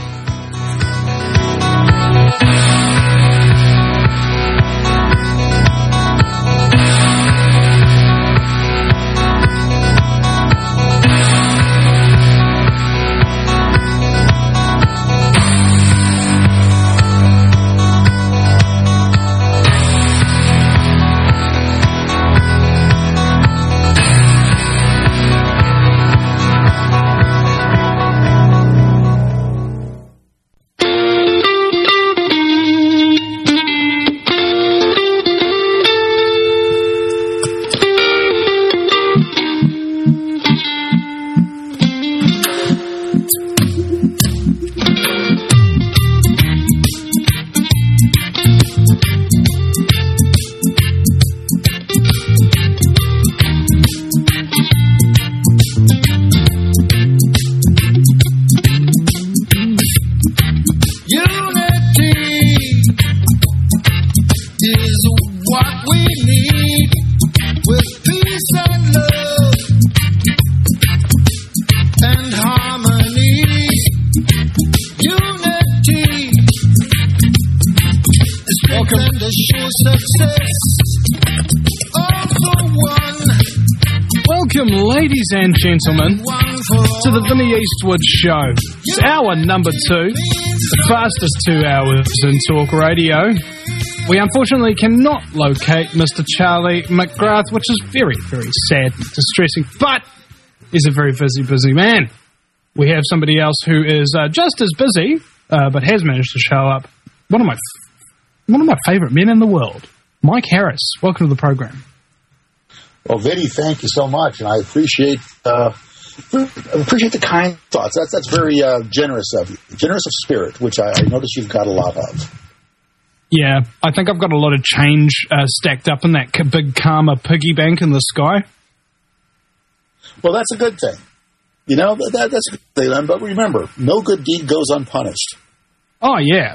Welcome, ladies and gentlemen, to the Vinnie Eastwood Show. It's hour number 2, the fastest 2 hours in talk radio. We unfortunately cannot locate Mr. Charlie McGrath, which is very, very sad and distressing, but he's a very busy man. We have somebody else who is just as busy, but has managed to show up. One of my favourite men in the world, Mike Harris. Welcome to the program. Well, Vinny, thank you so much, and I appreciate the kind thoughts. That's very generous of you, generous of spirit, which I notice you've got a lot of. Yeah, I think I've got a lot of change stacked up in that big karma piggy bank in the sky. Well, that's a good thing. You know, that's a good thing. But remember, no good deed goes unpunished. Oh, yeah.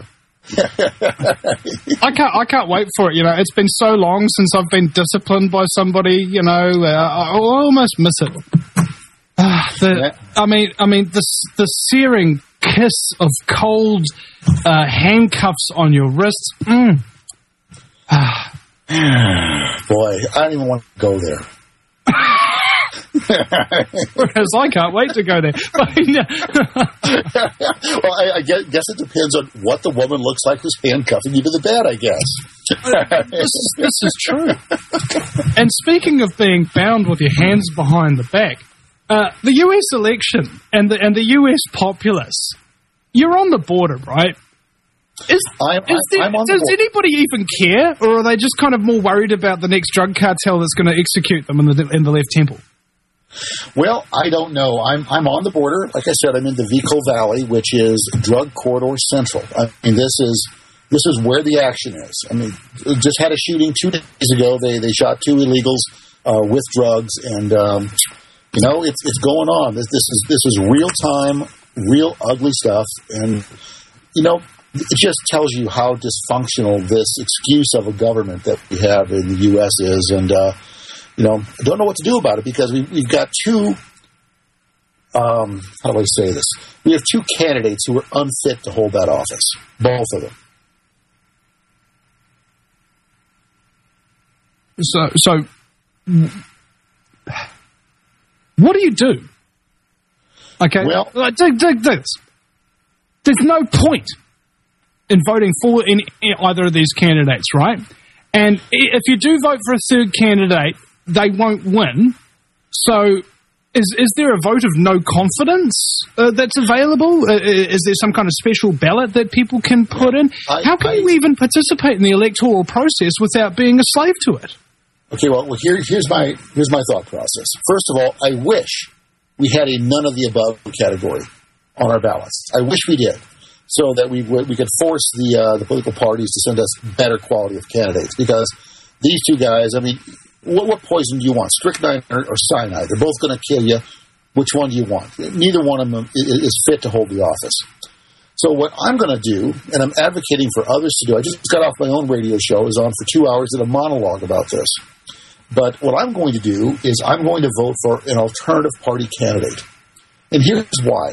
I can't wait for it. You know, it's been so long since I've been disciplined by somebody. You know, I almost miss it. I mean, the searing kiss of cold handcuffs on your wrists. Boy, I don't even want to go there. Whereas I can't wait to go there. Well, I guess it depends on what the woman looks like who's handcuffing you to the bed, I guess. This is true. And speaking of being bound with your hands behind the back, the U.S. election and the U.S. populace, you're on the border, right? Does anybody even care, or are they just kind of more worried about the next drug cartel that's going to execute them in the left temple? Well, I don't know. I'm on the border. Like I said, I'm in the Vico Valley, which is Drug Corridor Central. I mean, this is where the action is. I mean, just had a shooting 2 days ago. They shot 2 illegals with drugs, and you know, it's going on. This is real time, real ugly stuff, and you know, it just tells you how dysfunctional this excuse of a government that we have in the U.S. is, and you know, I don't know what to do about it because we've got 2. How do I say this? We have 2 candidates who are unfit to hold that office. Both of them. So, what do you do? Okay, well, dig this. There's no point in voting for either of these candidates, right? And if you do vote for a third candidate, they won't win. So is there a vote of no confidence that's available? Is there some kind of special ballot that people can put in? How can you even participate in the electoral process without being a slave to it? Okay, well here's my thought process. First of all, I wish we had a none of the above category on our ballots. I wish we did, so that we could force the political parties to send us better quality of candidates. Because these 2 guys, I mean, what poison do you want, strychnine or cyanide? They're both going to kill you. Which one do you want? Neither one of them is fit to hold the office. So what I'm going to do, and I'm advocating for others to do, I just got off my own radio show. I was on for 2 hours, did a monologue about this. But what I'm going to do is I'm going to vote for an alternative party candidate. And here's why.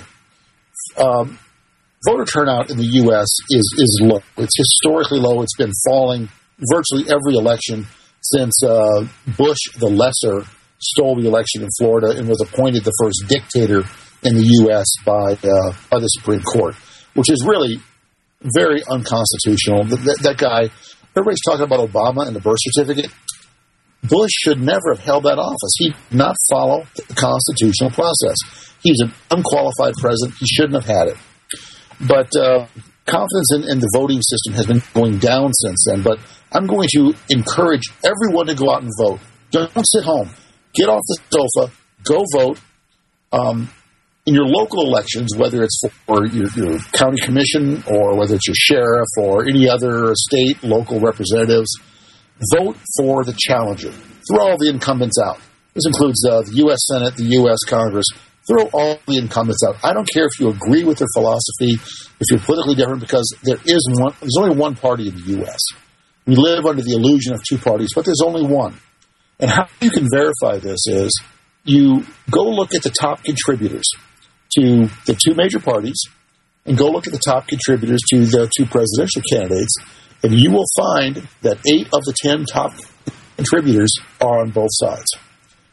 Voter turnout in the U.S. is low. It's historically low. It's been falling virtually every election since Bush the Lesser stole the election in Florida and was appointed the first dictator in the U.S. by the Supreme Court, which is really very unconstitutional. That guy, everybody's talking about Obama and the birth certificate. Bush should never have held that office. He did not follow the constitutional process. He's an unqualified president. He shouldn't have had it. But confidence in the voting system has been going down since then. But I'm going to encourage everyone to go out and vote. Don't sit home. Get off the sofa. Go vote. In your local elections, whether it's for your county commission or whether it's your sheriff or any other state, local representatives, vote for the challenger. Throw all the incumbents out. This includes the U.S. Senate, the U.S. Congress. Throw all the incumbents out. I don't care if you agree with their philosophy, if you're politically different, because there's only one party in the U.S. We live under the illusion of 2 parties, but there's only one. And how you can verify this is you go look at the top contributors to the 2 major parties and go look at the top contributors to the 2 presidential candidates, and you will find that 8 of the 10 top contributors are on both sides.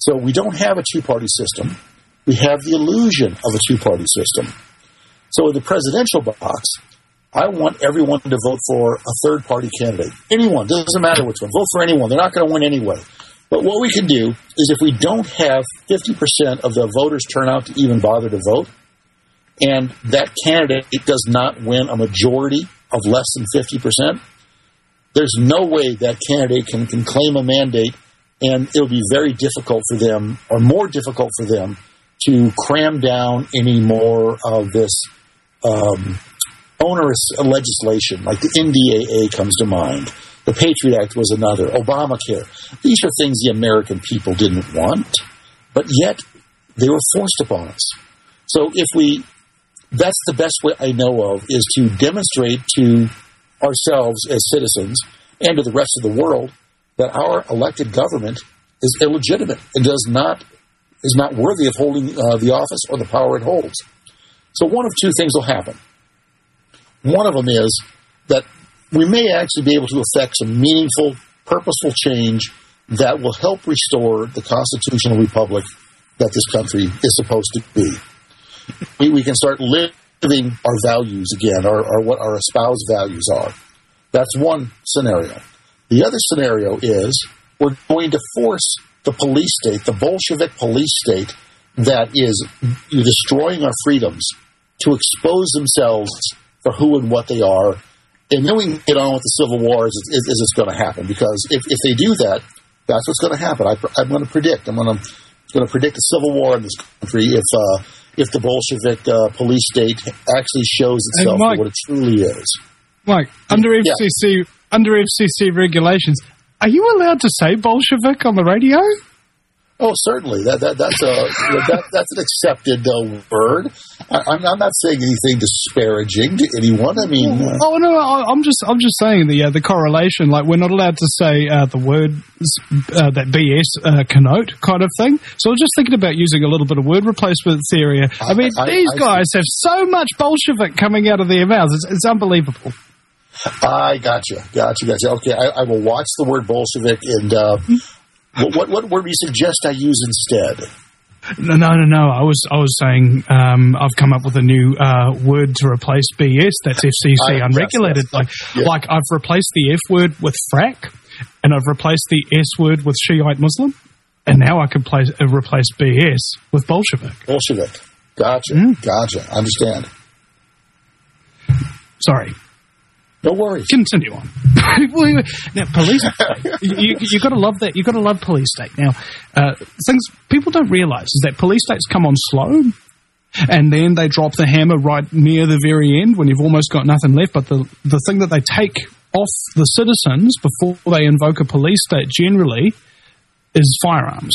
So we don't have a two-party system. We have the illusion of a two-party system. So in the presidential box, I want everyone to vote for a third-party candidate. Anyone, doesn't matter which one. Vote for anyone. They're not going to win anyway. But what we can do is if we don't have 50% of the voters turn out to even bother to vote, and that candidate does not win a majority of less than 50%, there's no way that candidate can claim a mandate, and it'll be very difficult for them, or more difficult for them, to cram down any more of this onerous legislation, like the NDAA comes to mind. The Patriot Act was another. Obamacare. These are things the American people didn't want, but yet they were forced upon us. So that's the best way I know of, is to demonstrate to ourselves as citizens and to the rest of the world that our elected government is illegitimate and is not worthy of holding the office or the power it holds. So one of two things will happen. One of them is that we may actually be able to effect some meaningful, purposeful change that will help restore the constitutional republic that this country is supposed to be. We can start living our values again, or what our espoused values are. That's one scenario. The other scenario is we're going to force the police state, the Bolshevik police state that is destroying our freedoms, to expose themselves for who and what they are. And then we can get on with the Civil War as it's going to happen. Because if they do that, that's what's going to happen. I'm going to predict. I'm going to predict a civil war in this country if the Bolshevik police state actually shows itself for what it truly is. Mike, under FCC regulations, are you allowed to say Bolshevik on the radio? Oh, certainly. That's an accepted word. I'm not saying anything disparaging to anyone. I mean, I'm just saying the correlation. Like, we're not allowed to say the word that BS connote kind of thing. So I was just thinking about using a little bit of word replacement theory. I mean, these guys have so much Bolshevik coming out of their mouths. It's unbelievable. I gotcha. Okay, I will watch the word Bolshevik and. What word do you suggest I use instead? No. I was saying I've come up with a new word to replace BS. That's FCC unregulated. Yes. Like I've replaced the F word with frack, and I've replaced the S word with Shiite Muslim, and now I can replace BS with Bolshevik. Bolshevik. Gotcha. Gotcha. Understand. Sorry. No worries. Continue on. Now, police state. You got to love that. You got to love police state. Now, things people don't realise is that police states come on slow, and then they drop the hammer right near the very end when you've almost got nothing left. But the thing that they take off the citizens before they invoke a police state generally is firearms.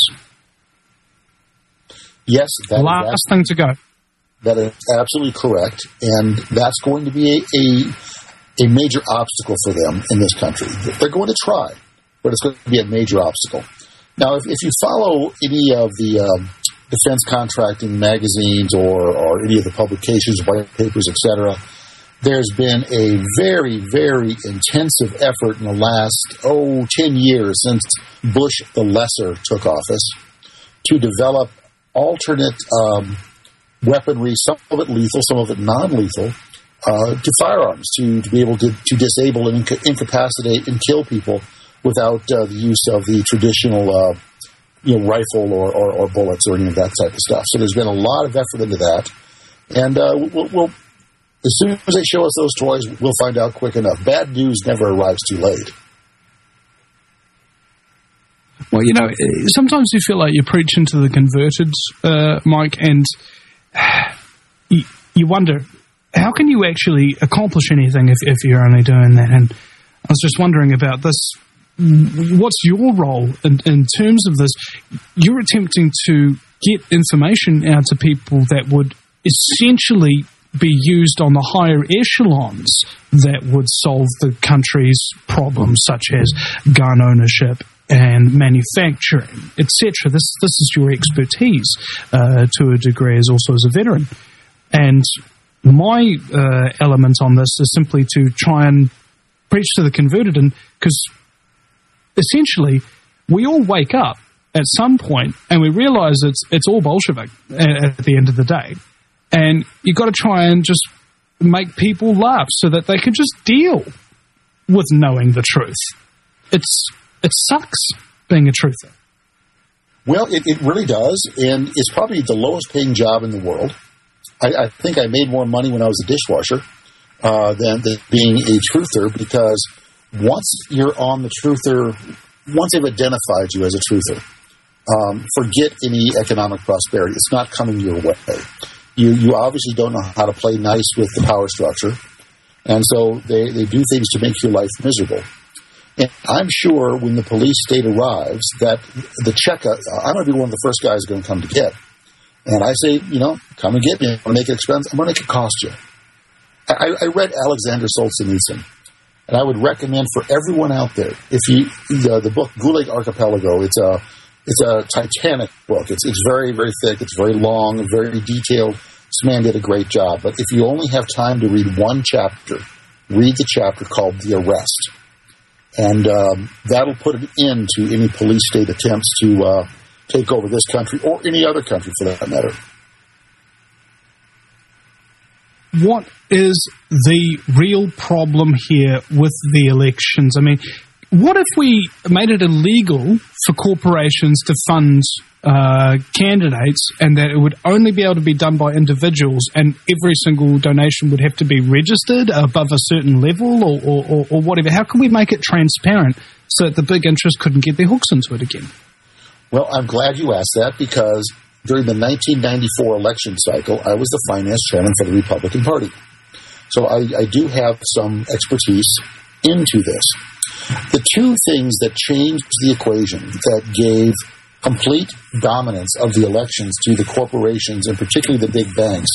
Yes, last thing to go. That is absolutely correct, and that's going to be a major obstacle for them in this country. They're going to try, but it's going to be a major obstacle. Now, if you follow any of the defense contracting magazines or any of the publications, white papers, etc., there's been a very, very intensive effort in the last, 10 years since Bush the Lesser took office to develop alternate weaponry, some of it lethal, some of it non-lethal, to firearms, to be able to disable and incapacitate and kill people without the use of the traditional rifle or bullets or any of that type of stuff. So there's been a lot of effort into that. And we'll as soon as they show us those toys, we'll find out quick enough. Bad news never arrives too late. Well, sometimes you feel like you're preaching to the converted, Mike, and you wonder, how can you actually accomplish anything if you're only doing that? And I was just wondering about this. What's your role in terms of this? You're attempting to get information out to people that would essentially be used on the higher echelons that would solve the country's problems, such as gun ownership and manufacturing, etc. This is your expertise to a degree, as also as a veteran. And my element on this is simply to try and preach to the converted, and because essentially we all wake up at some point, and we realize it's all Bolshevik at the end of the day. And you've got to try and just make people laugh so that they can just deal with knowing the truth. It sucks being a truther. Well, it really does, and it's probably the lowest paying job in the world. I think I made more money when I was a dishwasher than being a truther, because once you're on the truther, once they've identified you as a truther, forget any economic prosperity. It's not coming your way. You obviously don't know how to play nice with the power structure, and so they do things to make your life miserable. And I'm sure when the police state arrives that the checkup, I'm going to be one of the first guys going to come to get. And I say, come and get me. I'm going to make it expensive. I'm going to make it cost you. I read Alexander Solzhenitsyn, and I would recommend for everyone out there, the book Gulag Archipelago, it's a Titanic book. It's very, very thick. It's very long, very detailed. This man did a great job. But if you only have time to read one chapter, read the chapter called The Arrest. And that'll put an end to any police state attempts to take over this country or any other country for that matter. What is the real problem here with the elections? I mean, what if we made it illegal for corporations to fund candidates, and that it would only be able to be done by individuals, and every single donation would have to be registered above a certain level or whatever? How can we make it transparent so that the big interests couldn't get their hooks into it again? Well, I'm glad you asked that, because during the 1994 election cycle, I was the finance chairman for the Republican Party. So I do have some expertise into this. The two things that changed the equation, that gave complete dominance of the elections to the corporations, and particularly the big banks,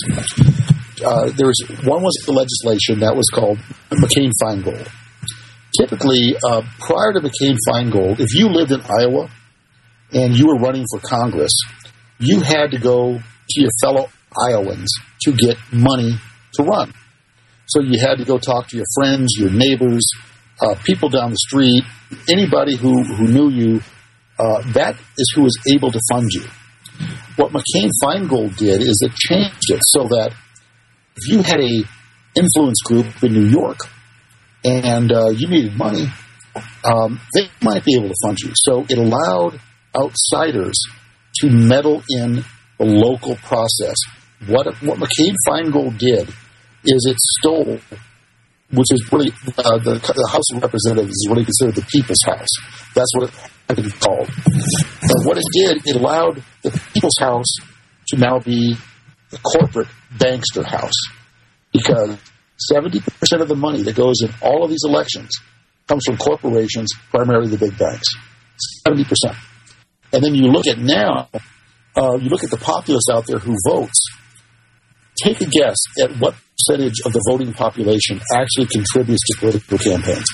one was the legislation that was called McCain-Feingold. Typically, prior to McCain-Feingold, if you lived in Iowa and you were running for Congress, you had to go to your fellow Iowans to get money to run. So you had to go talk to your friends, your neighbors, people down the street, anybody who knew you. That is who was able to fund you. What McCain-Feingold did is it changed it so that if you had a influence group in New York and you needed money, they might be able to fund you. So it allowed outsiders to meddle in the local process. What McCain-Feingold did is it stole, which is really the House of Representatives is really considered the People's House. That's what it had to be called. And what it did, it allowed the People's House to now be the corporate bankster house, because 70% of the money that goes in all of these elections comes from corporations, primarily the big banks. 70%. And then you look at now, you look at the populace out there who votes. Take a guess at what percentage of the voting population actually contributes to political campaigns.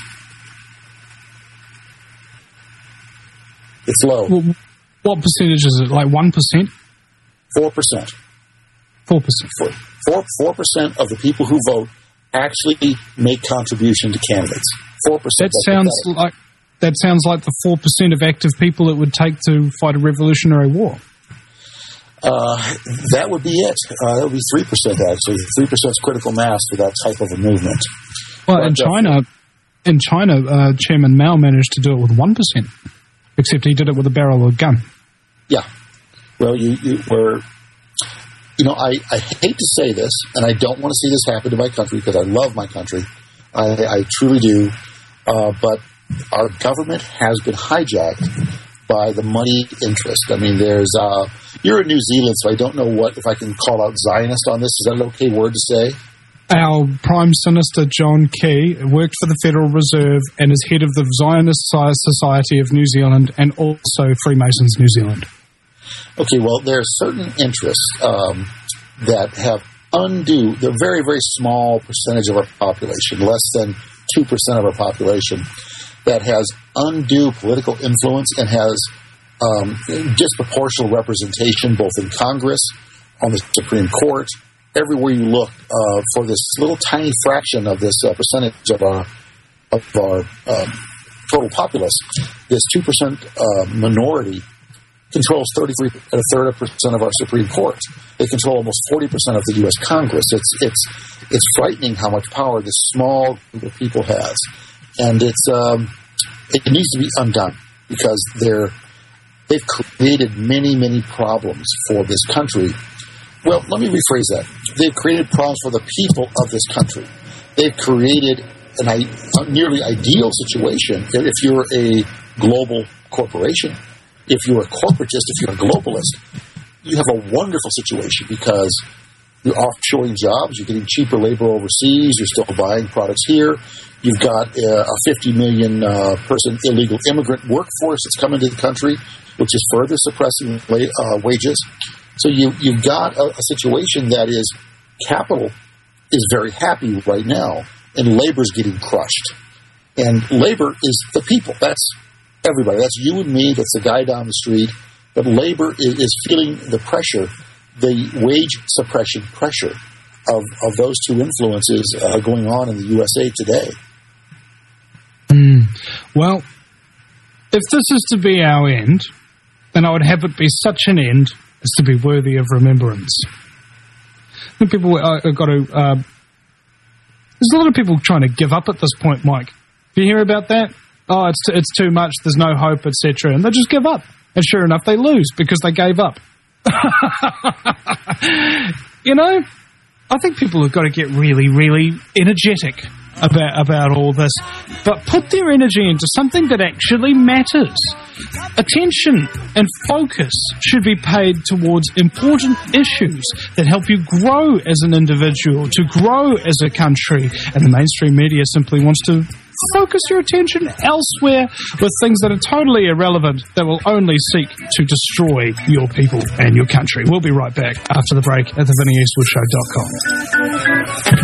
It's low. Well, what percentage is it? Like 1%? 4%. 4%. 4% of the people who vote actually make contribution to candidates. 4%. That sounds like the 4% of active people it would take to fight a revolutionary war. That would be it. That would be 3%, actually. 3% is critical mass for that type of a movement. Well, in China, Chairman Mao managed to do it with 1%, except he did it with a barrel of a gun. Yeah. Well, I hate to say this, and I don't want to see this happen to my country, because I love my country. I truly do. But our government has been hijacked by the money interest. I mean, you're in New Zealand, so I don't know if I can call out Zionist on this. Is that an okay word to say? Our Prime Minister, John Key, worked for the Federal Reserve and is head of the Zionist Society of New Zealand and also Freemasons New Zealand. Okay, well, there are certain interests that have they're very, very small percentage of our population, less than 2% of our population, that has undue political influence and has disproportional representation both in Congress, on the Supreme Court, everywhere you look for this little tiny fraction of this percentage of our total populace. This 2% minority controls 33% of our Supreme Court. They control almost 40% of the U.S. Congress. It's frightening how much power this small group of people has, and it needs to be undone because they've created many problems for this country. Well, let me rephrase that. They've created problems for the people of this country. They've created a nearly ideal situation if you're a global corporation. If you're a corporatist, if you're a globalist, you have a wonderful situation because you're offshoring jobs, you're getting cheaper labor overseas, you're still buying products here. You've got a 50 million person illegal immigrant workforce that's come into the country, which is further suppressing wages. So you've got a situation that is capital is very happy right now, and labor's getting crushed. And labor is the people. That's everybody. That's you and me. That's the guy down the street. But labor is feeling the pressure, the wage suppression pressure of those two influences going on in the USA today. Well, if this is to be our end, then I would have it be such an end as to be worthy of remembrance. I think people have got to... there's a lot of people trying to give up at this point, Mike. Do you hear about that? Oh, it's too much, there's no hope, etc. And they just give up. And sure enough, they lose because they gave up. You know, I think people have got to get really energetic about all this, but put their energy into something that actually matters. Attention and focus should be paid towards important issues that help you grow as an individual, to grow as a country, and the mainstream media simply wants to focus your attention elsewhere with things that are totally irrelevant, that will only seek to destroy your people and your country. We'll be right back after the break at thevinnieeastwoodshow.com.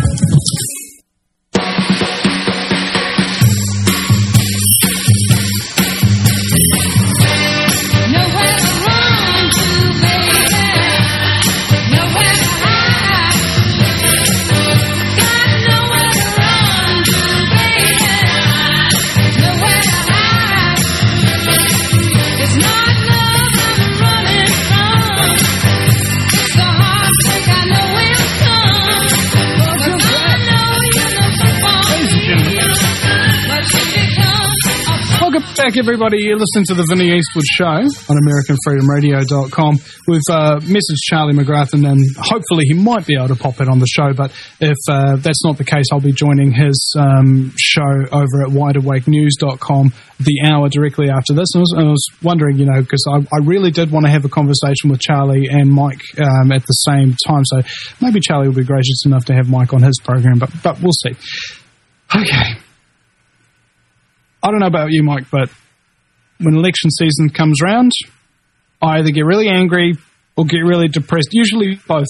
Back, everybody. You're listening to the Vinnie Eastwood Show on AmericanFreedomRadio.com. We've messaged Charlie McGrath, and hopefully he might be able to pop in on the show, but if that's not the case, I'll be joining his show over at wideawakenews.com the hour directly after this. And I was wondering, you know, because I really did want to have a conversation with Charlie and Mike at the same time, so maybe Charlie will be gracious enough to have Mike on his program, but we'll see. Okay. I don't know about you, Mike, but when election season comes around, I either get really angry or get really depressed, usually both.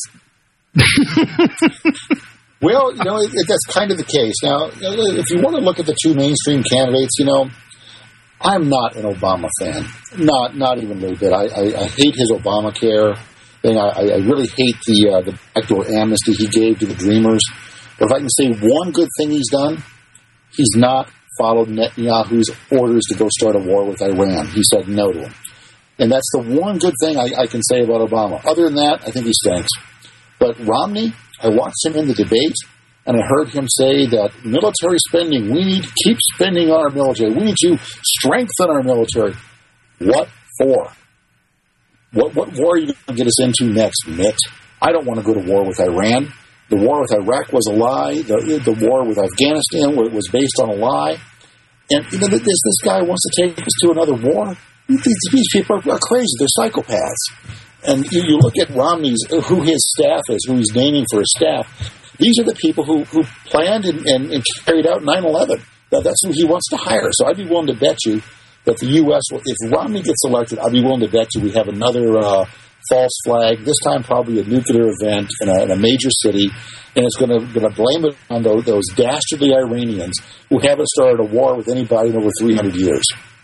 Well, you know, that's kind of the case. Now, if you want to look at the two mainstream candidates, you know, I'm not an Obama fan. Not even a little bit. I hate his Obamacare thing. I really hate the backdoor amnesty he gave to the Dreamers. But if I can say one good thing he's done, he's not followed Netanyahu's orders to go start a war with Iran. He said no to him. And that's the one good thing I can say about Obama. Other than that, I think he stinks. But Romney, I watched him in the debate, and I heard him say that military spending, we need to keep spending on our military. We need to strengthen our military. What for? What war are you going to get us into next, Mitt? I don't want to go to war with Iran. The war with Iraq was a lie. The war with Afghanistan was based on a lie. And you know, this guy wants to take us to another war. These people are crazy. They're psychopaths. And you look at Romney's, who his staff is, who he's naming for his staff. These are the people who planned and carried out 9/11. That's who he wants to hire. So I'd be willing to bet you that the U.S., if Romney gets elected, I'd be willing to bet you we have another false flag, this time probably a nuclear event in a major city, and it's going to blame it on those dastardly Iranians who haven't started a war with anybody in over 300 years.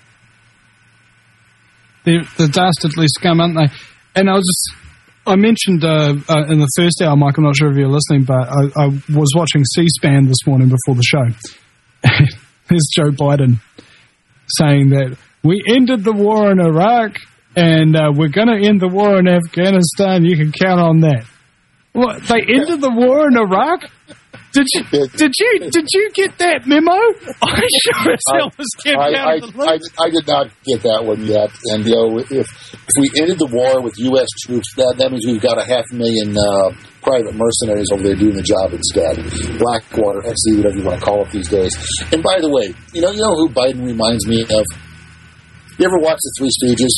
The dastardly scum, aren't they? And I mentioned in the first hour, Mike, I'm not sure if you're listening, but I was watching C-SPAN this morning before the show. There's Joe Biden saying that we ended the war in Iraq. and we're going to end the war in Afghanistan. You can count on that. What? They ended the war in Iraq? Did you get that memo? I sure as hell was kept out of the loop. I did not get that one yet. And if we ended the war with U.S. troops, that means we've got 500,000 private mercenaries over there doing the job instead. Blackwater, XE, whatever you want to call it these days. And by the way, you know who Biden reminds me of? You ever watch The Three Stooges?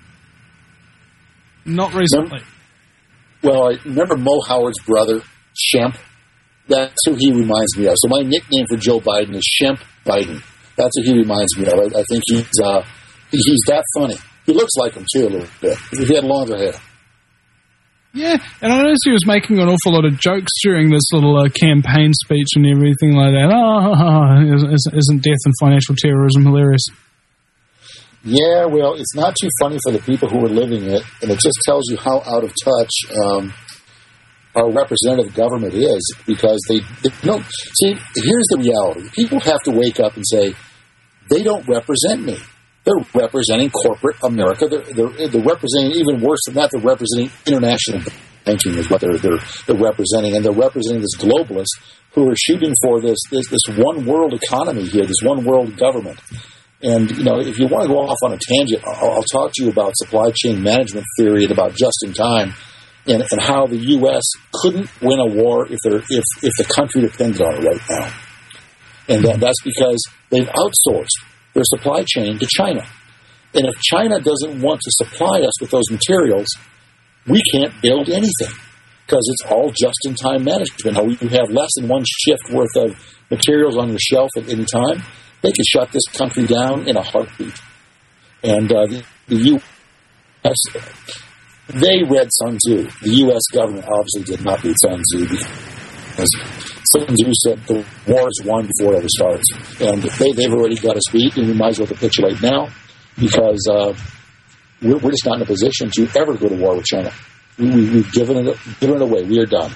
Not recently. Well, I remember Mo Howard's brother, Shemp. That's who he reminds me of. So my nickname for Joe Biden is Shemp Biden. That's who he reminds me of. I think he's that funny. He looks like him, too, a little bit. If he had longer hair. Yeah, and I noticed he was making an awful lot of jokes during this little campaign speech and everything like that. Isn't death and financial terrorism hilarious? Yeah, well, it's not too funny for the people who are living it, and it just tells you how out of touch our representative government is, because they don't. See, here's the reality. People have to wake up and say, they don't represent me. They're representing corporate America. They're representing, even worse than that, they're representing international banking is what they're representing. And they're representing this globalist who are shooting for this one world economy here, this one world government. And, if you want to go off on a tangent, I'll talk to you about supply chain management theory and about just in time. And how the U.S. couldn't win a war if the country depended on it right now. And that's because they've outsourced their supply chain to China. And if China doesn't want to supply us with those materials, we can't build anything, because it's all just-in-time management. How you have less than one shift worth of materials on your shelf at any time, they could shut this country down in a heartbeat. And the U.S., they read Sun Tzu. The U.S. government obviously did not read Sun Tzu, because Sun Tzu said the war is won before it ever starts. And they've already got us beat, and we might as well capitulate now, because we're just not in a position to ever go to war with China. We've given it away. We are done.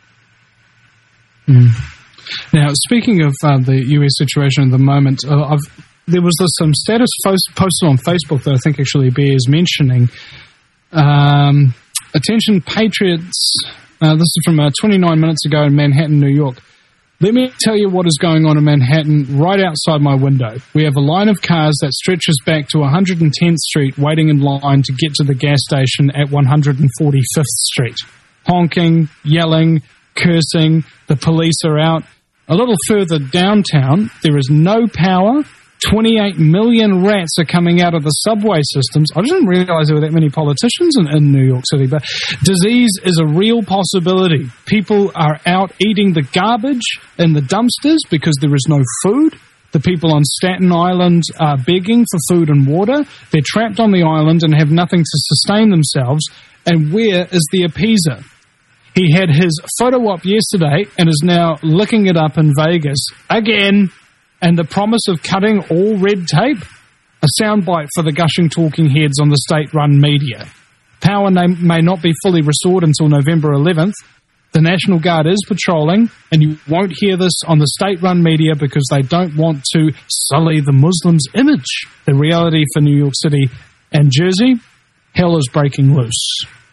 Now, speaking of the U.S. situation at the moment, there was some status posted on Facebook that I think actually bears mentioning. Attention Patriots, this is from 29 minutes ago in Manhattan, New York. Let me tell you what is going on in Manhattan right outside my window. We have a line of cars that stretches back to 110th Street waiting in line to get to the gas station at 145th Street. Honking, yelling, cursing, the police are out. A little further downtown, there is no power. 28 million rats are coming out of the subway systems. I didn't realize there were that many politicians in New York City, but disease is a real possibility. People are out eating the garbage in the dumpsters because there is no food. The people on Staten Island are begging for food and water. They're trapped on the island and have nothing to sustain themselves. And where is the appeaser? He had his photo op yesterday and is now licking it up in Vegas again. And the promise of cutting all red tape? A soundbite for the gushing talking heads on the state-run media. Power may not be fully restored until November 11th. The National Guard is patrolling, and you won't hear this on the state-run media because they don't want to sully the Muslims' image. The reality for New York City and Jersey, hell is breaking loose.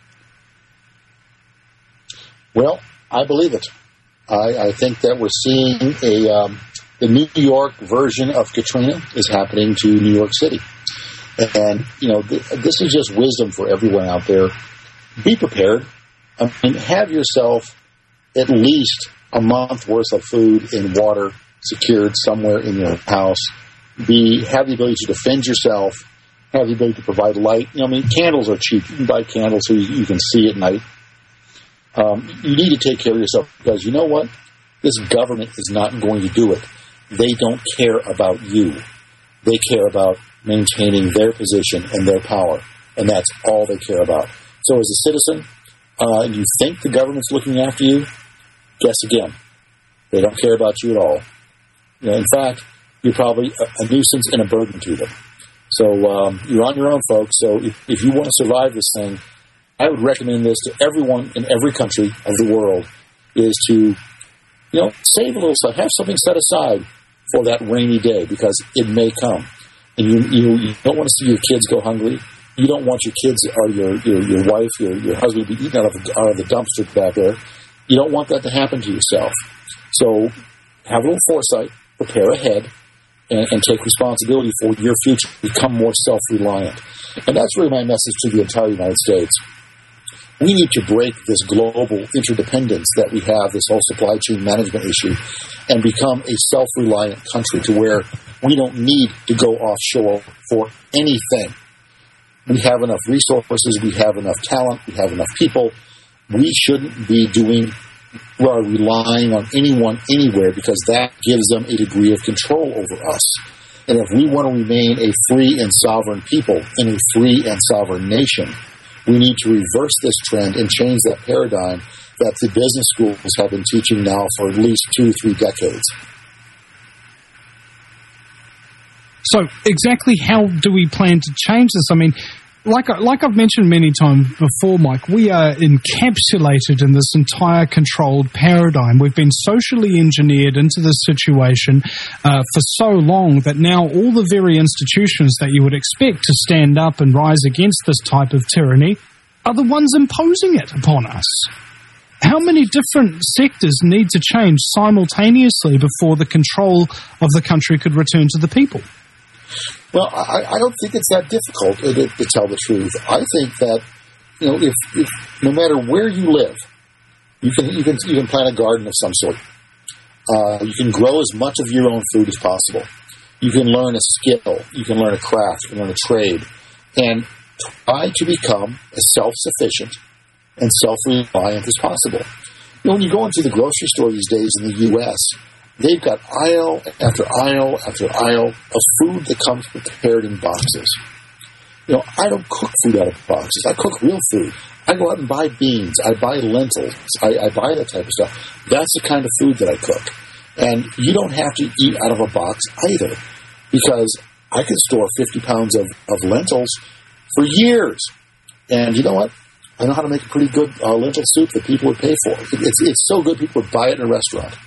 Well, I believe it. I think that we're seeing the New York version of Katrina is happening to New York City. And, this is just wisdom for everyone out there. Be prepared. I mean, have yourself at least a month worth of food and water secured somewhere in your house. Have the ability to defend yourself. Have the ability to provide light. Candles are cheap. You can buy candles so you can see at night. You need to take care of yourself, because you know what? This government is not going to do it. They don't care about you. They care about maintaining their position and their power, and that's all they care about. So as a citizen, you think the government's looking after you, guess again. They don't care about you at all. In fact, you're probably a nuisance and a burden to them. So you're on your own, folks. So if you want to survive this thing, I would recommend this to everyone in every country of the world, is to, save a little stuff. Have something set aside for that rainy day, because it may come. And you don't want to see your kids go hungry. You don't want your kids or your wife, your husband to be eaten out of the dumpster back there. You don't want that to happen to yourself. So have a little foresight, prepare ahead, and take responsibility for your future. Become more self-reliant. And that's really my message to the entire United States. We need to break this global interdependence that we have, this whole supply chain management issue, and become a self-reliant country to where we don't need to go offshore for anything. We have enough resources, we have enough talent, we have enough people. We shouldn't be relying on anyone anywhere, because that gives them a degree of control over us. And if we want to remain a free and sovereign people in a free and sovereign nation, we need to reverse this trend and change that paradigm that the business schools have been teaching now for at least 2-3 decades. So exactly how do we plan to change this? I mean, like I've mentioned many times before, Mike, we are encapsulated in this entire controlled paradigm. We've been socially engineered into this situation for so long that now all the very institutions that you would expect to stand up and rise against this type of tyranny are the ones imposing it upon us. How many different sectors need to change simultaneously before the control of the country could return to the people? Well, I don't think it's that difficult to tell the truth. I think that, if no matter where you live, you can plant a garden of some sort. You can grow as much of your own food as possible. You can learn a skill. You can learn a craft. You can learn a trade, and try to become as self-sufficient and self-reliant as possible. When you go into the grocery store these days in the U.S., they've got aisle after aisle after aisle of food that comes prepared in boxes. I don't cook food out of boxes. I cook real food. I go out and buy beans. I buy lentils. I buy that type of stuff. That's the kind of food that I cook. And you don't have to eat out of a box either, because I can store 50 pounds of lentils for years. And you know what? I know how to make a pretty good lentil soup that people would pay for. It's so good people would buy it in a restaurant.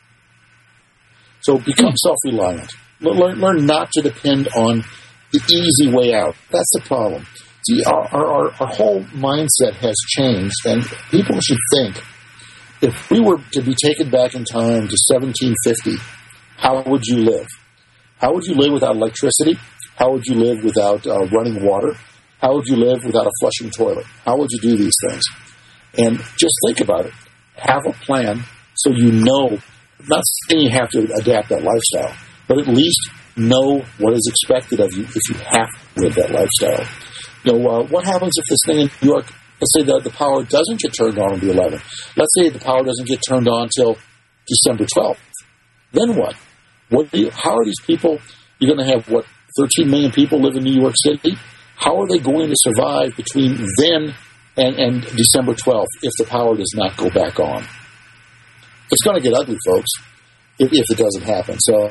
So become self-reliant. Learn not to depend on the easy way out. That's the problem. See, our whole mindset has changed, and people should think, if we were to be taken back in time to 1750, how would you live? How would you live without electricity? How would you live without running water? How would you live without a flushing toilet? How would you do these things? And just think about it. Have a plan so you know. Not saying you have to adapt that lifestyle, but at least know what is expected of you if you have to live that lifestyle. What happens if this thing in New York, let's say the power doesn't get turned on the 11th. Let's say the power doesn't get turned on until December 12th. Then what? How are these people, you're going to have, 13 million people live in New York City? How are they going to survive between then and December 12th if the power does not go back on? It's going to get ugly, folks, if it doesn't happen. So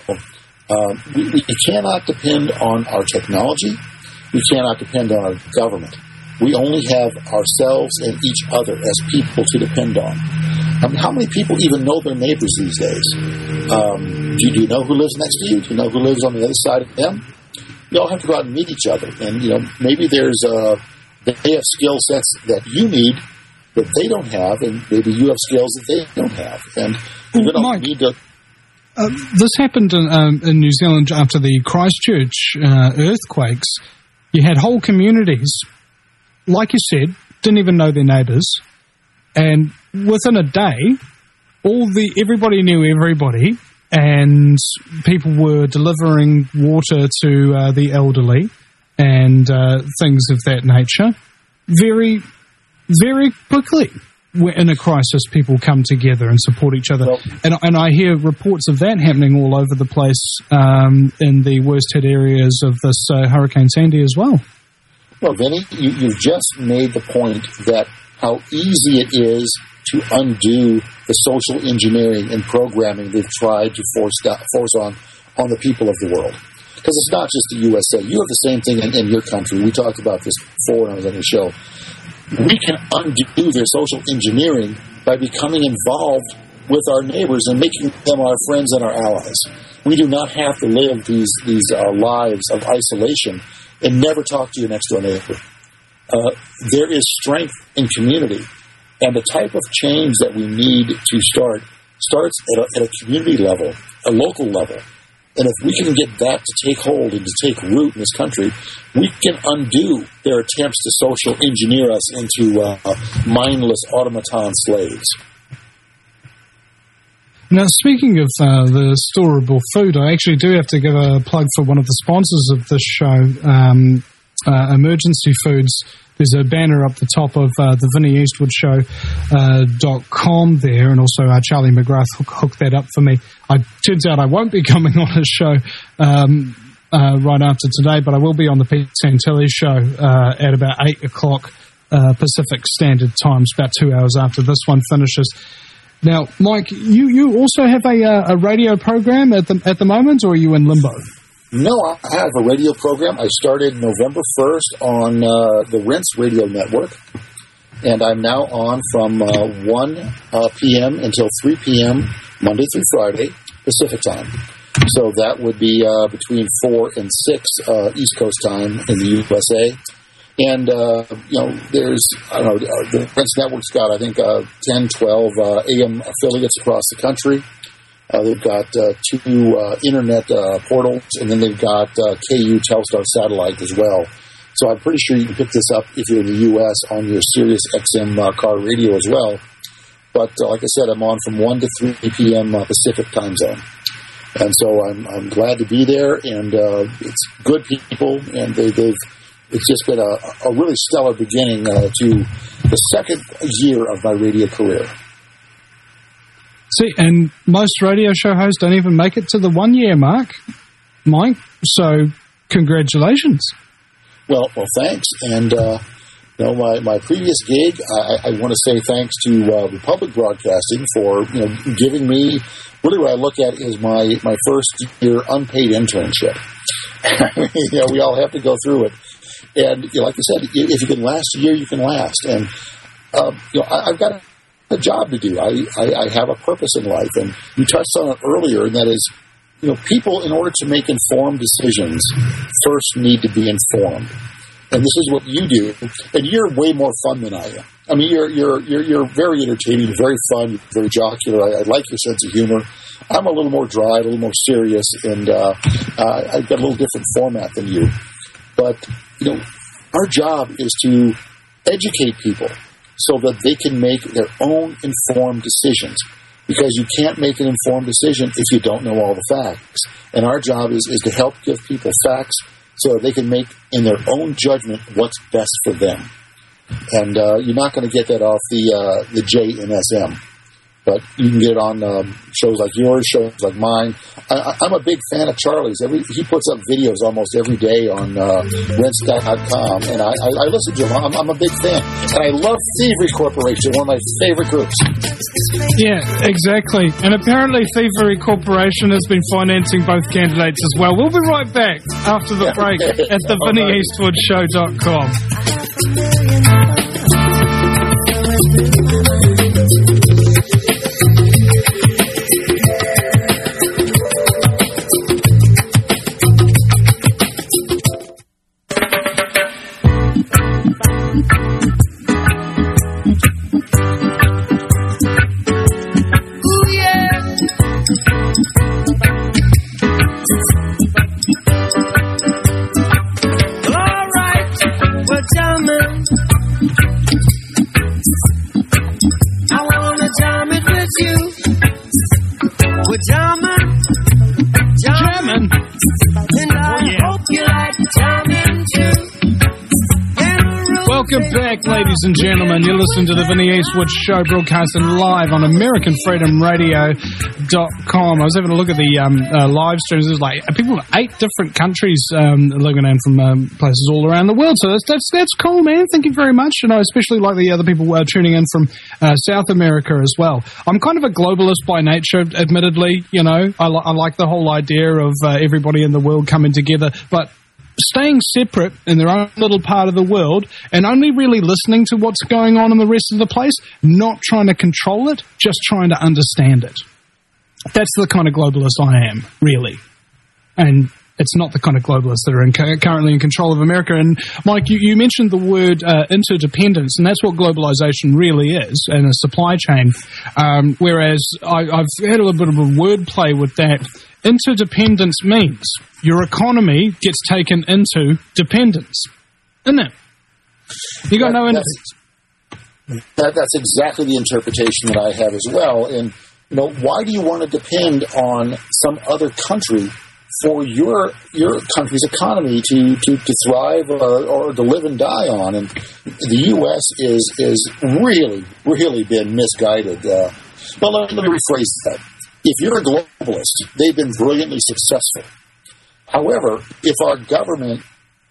we cannot depend on our technology. We cannot depend on our government. We only have ourselves and each other as people to depend on. I mean, how many people even know their neighbors these days? Do you know who lives next to you? Do you know who lives on the other side of them? You all have to go out and meet each other. And, maybe they have skill sets that you need that they don't have, and maybe you have skills that they don't have. And we don't need to... this happened in New Zealand after the Christchurch earthquakes. You had whole communities, like you said, didn't even know their neighbours, and within a day, everybody knew everybody, and people were delivering water to the elderly and things of that nature. Very, very quickly, in a crisis, people come together and support each other. Well, and I hear reports of that happening all over the place in the worst hit areas of this Hurricane Sandy as well. Well, Vinny, you've just made the point that how easy it is to undo the social engineering and programming they've tried to force on the people of the world. Because it's not just the USA. You have the same thing in your country. We talked about this before when I was on the show. We can undo their social engineering by becoming involved with our neighbors and making them our friends and our allies. We do not have to live these lives of isolation and never talk to your next door neighbor. there is strength in community. And the type of change that we need to starts at a community level, a local level. And if we can get that to take hold and to take root in this country, we can undo their attempts to social engineer us into mindless automaton slaves. Now, speaking of the storable food, I actually do have to give a plug for one of the sponsors of this show, Emergency Foods. There's a banner up the top of the VinnieEastwoodShow.com there, and also Charlie McGrath hooked that up for me. Turns out I won't be coming on his show right after today, but I will be on the Pete Santilli show at about 8 o'clock Pacific Standard Time, about 2 hours after this one finishes. Now, Mike, you also have a radio program at the moment, or are you in limbo? No, I have a radio program. I started November 1st on the Rinse Radio Network, and I'm now on from 1 p.m. until 3 p.m. Monday through Friday, Pacific Time. So that would be between 4 and 6 East Coast time in the USA. And, there's, the Rinse Network's got, I think, 10, 12 AM affiliates across the country. They've got 2 internet portals, and then they've got KU Telstar satellite as well. So I'm pretty sure you can pick this up if you're in the U.S. on your Sirius XM car radio as well. But like I said, I'm on from 1 to 3 p.m. Pacific time zone. And so I'm glad to be there, and it's good people, and it's just been a really stellar beginning to the second year of my radio career. See, and most radio show hosts don't even make it to the 1 year mark, Mike. So, congratulations. Well, thanks. And my previous gig, I want to say thanks to Republic Broadcasting for giving me really what I look at is my first year unpaid internship. We all have to go through it. And like I said, if you can last a year, you can last. And I've got a job to do. I have a purpose in life, and you touched on it earlier, and that is, people, in order to make informed decisions, first need to be informed. And this is what you do, and you're way more fun than I am. I mean, you're very entertaining, very fun, very jocular. I like your sense of humor. I'm a little more dry, a little more serious, and I've got a little different format than you. But our job is to educate people so that they can make their own informed decisions. Because you can't make an informed decision if you don't know all the facts. And our job is to help give people facts so that they can make, in their own judgment, what's best for them. And you're not going to get that off the JNSM. But you can get it on shows like yours, shows like mine. I'm a big fan of Charlie's. He puts up videos almost every day on Rinse.com, and I listen to him. I'm a big fan. And I love Thievery Corporation, one of my favorite groups. Yeah, exactly. And apparently Thievery Corporation has been financing both candidates as well. We'll be right back after the break at the VinnieEastwoodShow.com. Welcome back, ladies and gentlemen. You're listening to the Vinnie Eastwood Show, broadcasting live on AmericanFreedomRadio.com. I was having a look at the live streams. There's like people from 8 different countries logging in from places all around the world. So that's cool, man. Thank you very much. And I especially like the other people tuning in from South America as well. I'm kind of a globalist by nature, admittedly. I like the whole idea of everybody in the world coming together, but staying separate in their own little part of the world and only really listening to what's going on in the rest of the place, not trying to control it, just trying to understand it. That's the kind of globalist I am, really. And It's not the kind of globalists that are currently in control of America. And, Mike, you mentioned the word interdependence, and that's what globalization really is, in a supply chain. Whereas I've had a little bit of a wordplay with that. Interdependence means your economy gets taken into dependence, isn't it? You got That's exactly the interpretation that I have as well. And, why do you want to depend on some other country for your country's economy to thrive or to live and die on? And the U.S. is really, really been misguided. Well, let me rephrase that. If you're a globalist, they've been brilliantly successful. However, if our government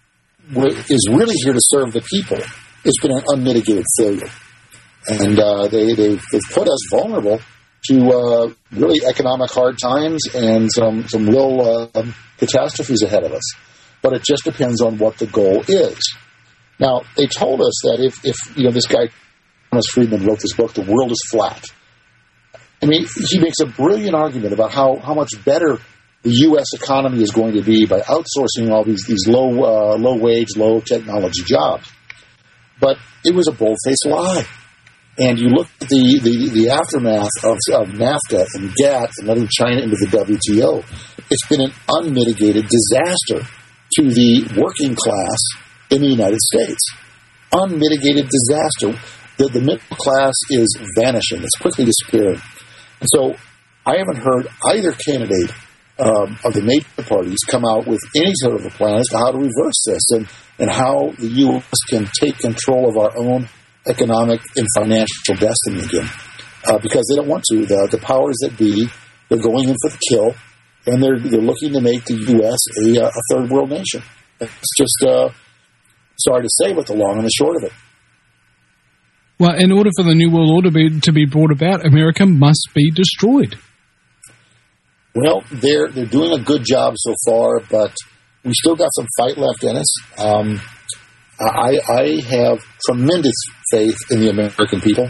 is really here to serve the people, it's been an unmitigated failure. And they've put us vulnerable to really economic hard times and some real catastrophes ahead of us. But it just depends on what the goal is. Now, they told us that if this guy, Thomas Friedman, wrote this book, The World is Flat. I mean, he makes a brilliant argument about how much better the U.S. economy is going to be by outsourcing all these low-wage, low-technology jobs. But it was a bold-faced lie. And you look at the aftermath of NAFTA and GATT and letting China into the WTO, it's been an unmitigated disaster to the working class in the United States. Unmitigated disaster. The middle class is vanishing. It's quickly disappearing. And so I haven't heard either candidate of the major parties come out with any sort of a plan as to how to reverse this and how the U.S. can take control of our own economic and financial destiny again, because they don't want to. The powers that be, they're going in for the kill, and they're looking to make the U.S. a third world nation. It's just sorry to say, but the long and the short of it. Well, in order for the New World Order to be brought about, America must be destroyed. Well, they're doing a good job so far, but we still got some fight left in us. I have tremendous faith in the American people.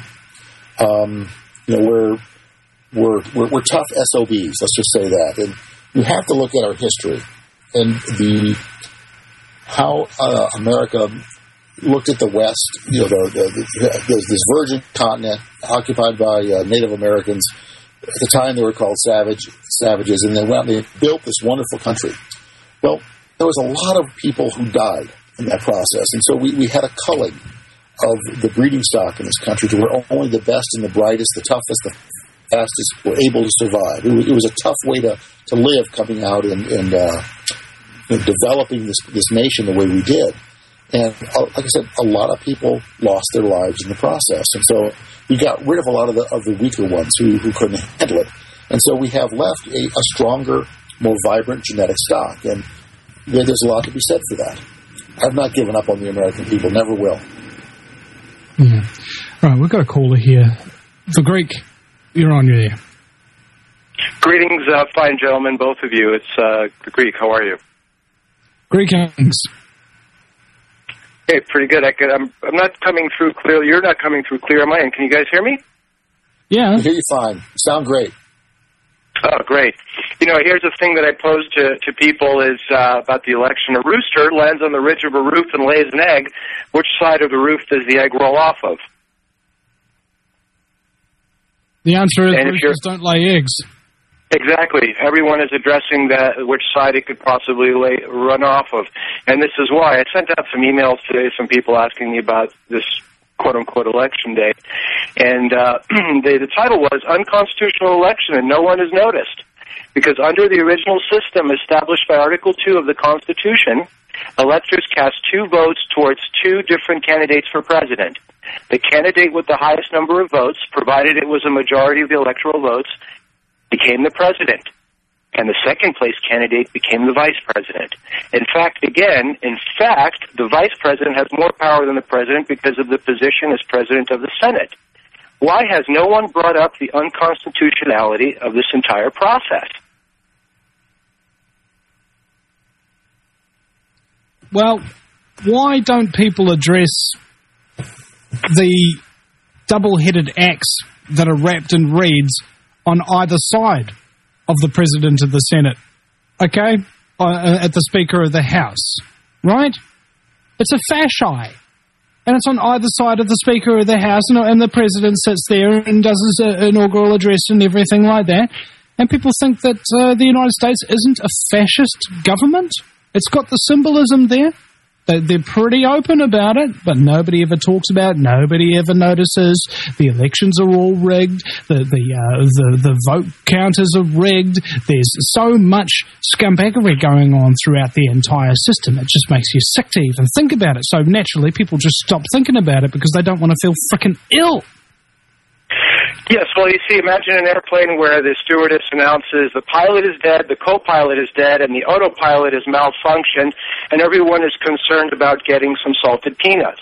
We're tough SOBs. Let's just say that. And you have to look at our history and how America looked at the West. This virgin continent occupied by Native Americans. At the time, they were called savages, and they built this wonderful country. Well, there was a lot of people who died in that process, and so we had a culling of the breeding stock in this country to where only the best and the brightest, the toughest, the fastest were able to survive. It was a tough way to live coming out and developing this nation the way we did. And like I said, a lot of people lost their lives in the process. And so we got rid of a lot of the weaker ones who couldn't handle it. And so we have left a stronger, more vibrant genetic stock. And there's a lot to be said for that. I've not given up on the American people, never will. Yeah. Right, we've got a caller here. For Greek, you're on your air. Greetings, fine gentlemen, both of you. It's Greek. How are you? Greetings. Hey, pretty good. I'm not coming through clearly. You're not coming through clear on my end. Can you guys hear me? Yeah. I hear you fine. Sound great. Oh, great. Here's the thing that I pose to people is about the election. A rooster lands on the ridge of a roof and lays an egg. Which side of the roof does the egg roll off of? The answer is roosters don't lay eggs. Exactly. Everyone is addressing which side it could possibly run off of. And this is why. I sent out some emails today, some people asking me about this quote-unquote election day. And the title was Unconstitutional Election, and no one has noticed. Because under the original system established by Article 2 of the Constitution, electors cast two votes towards two different candidates for president. The candidate with the highest number of votes, provided it was a majority of the electoral votes, became the president. And the second place candidate became the vice president. In fact, the vice president has more power than the president because of the position as president of the Senate. Why has no one brought up the unconstitutionality of this entire process? Well, why don't people address the double-headed axe that are wrapped in reeds on either side of the President of the Senate? Okay? at the Speaker of the House, right? It's a fasci. And it's on either side of the Speaker of the House, and the President sits there and does his inaugural address and everything like that. And people think that the United States isn't a fascist government. It's got the symbolism there. They're pretty open about it, but nobody ever talks about it. Nobody ever notices. The elections are all rigged. The vote counters are rigged. There's so much scumbaggery going on throughout the entire system. It just makes you sick to even think about it. So naturally, people just stop thinking about it because they don't want to feel frickin' ill. Yes, well, you see, imagine an airplane where the stewardess announces the pilot is dead, the co-pilot is dead, and the autopilot is malfunctioned, and everyone is concerned about getting some salted peanuts.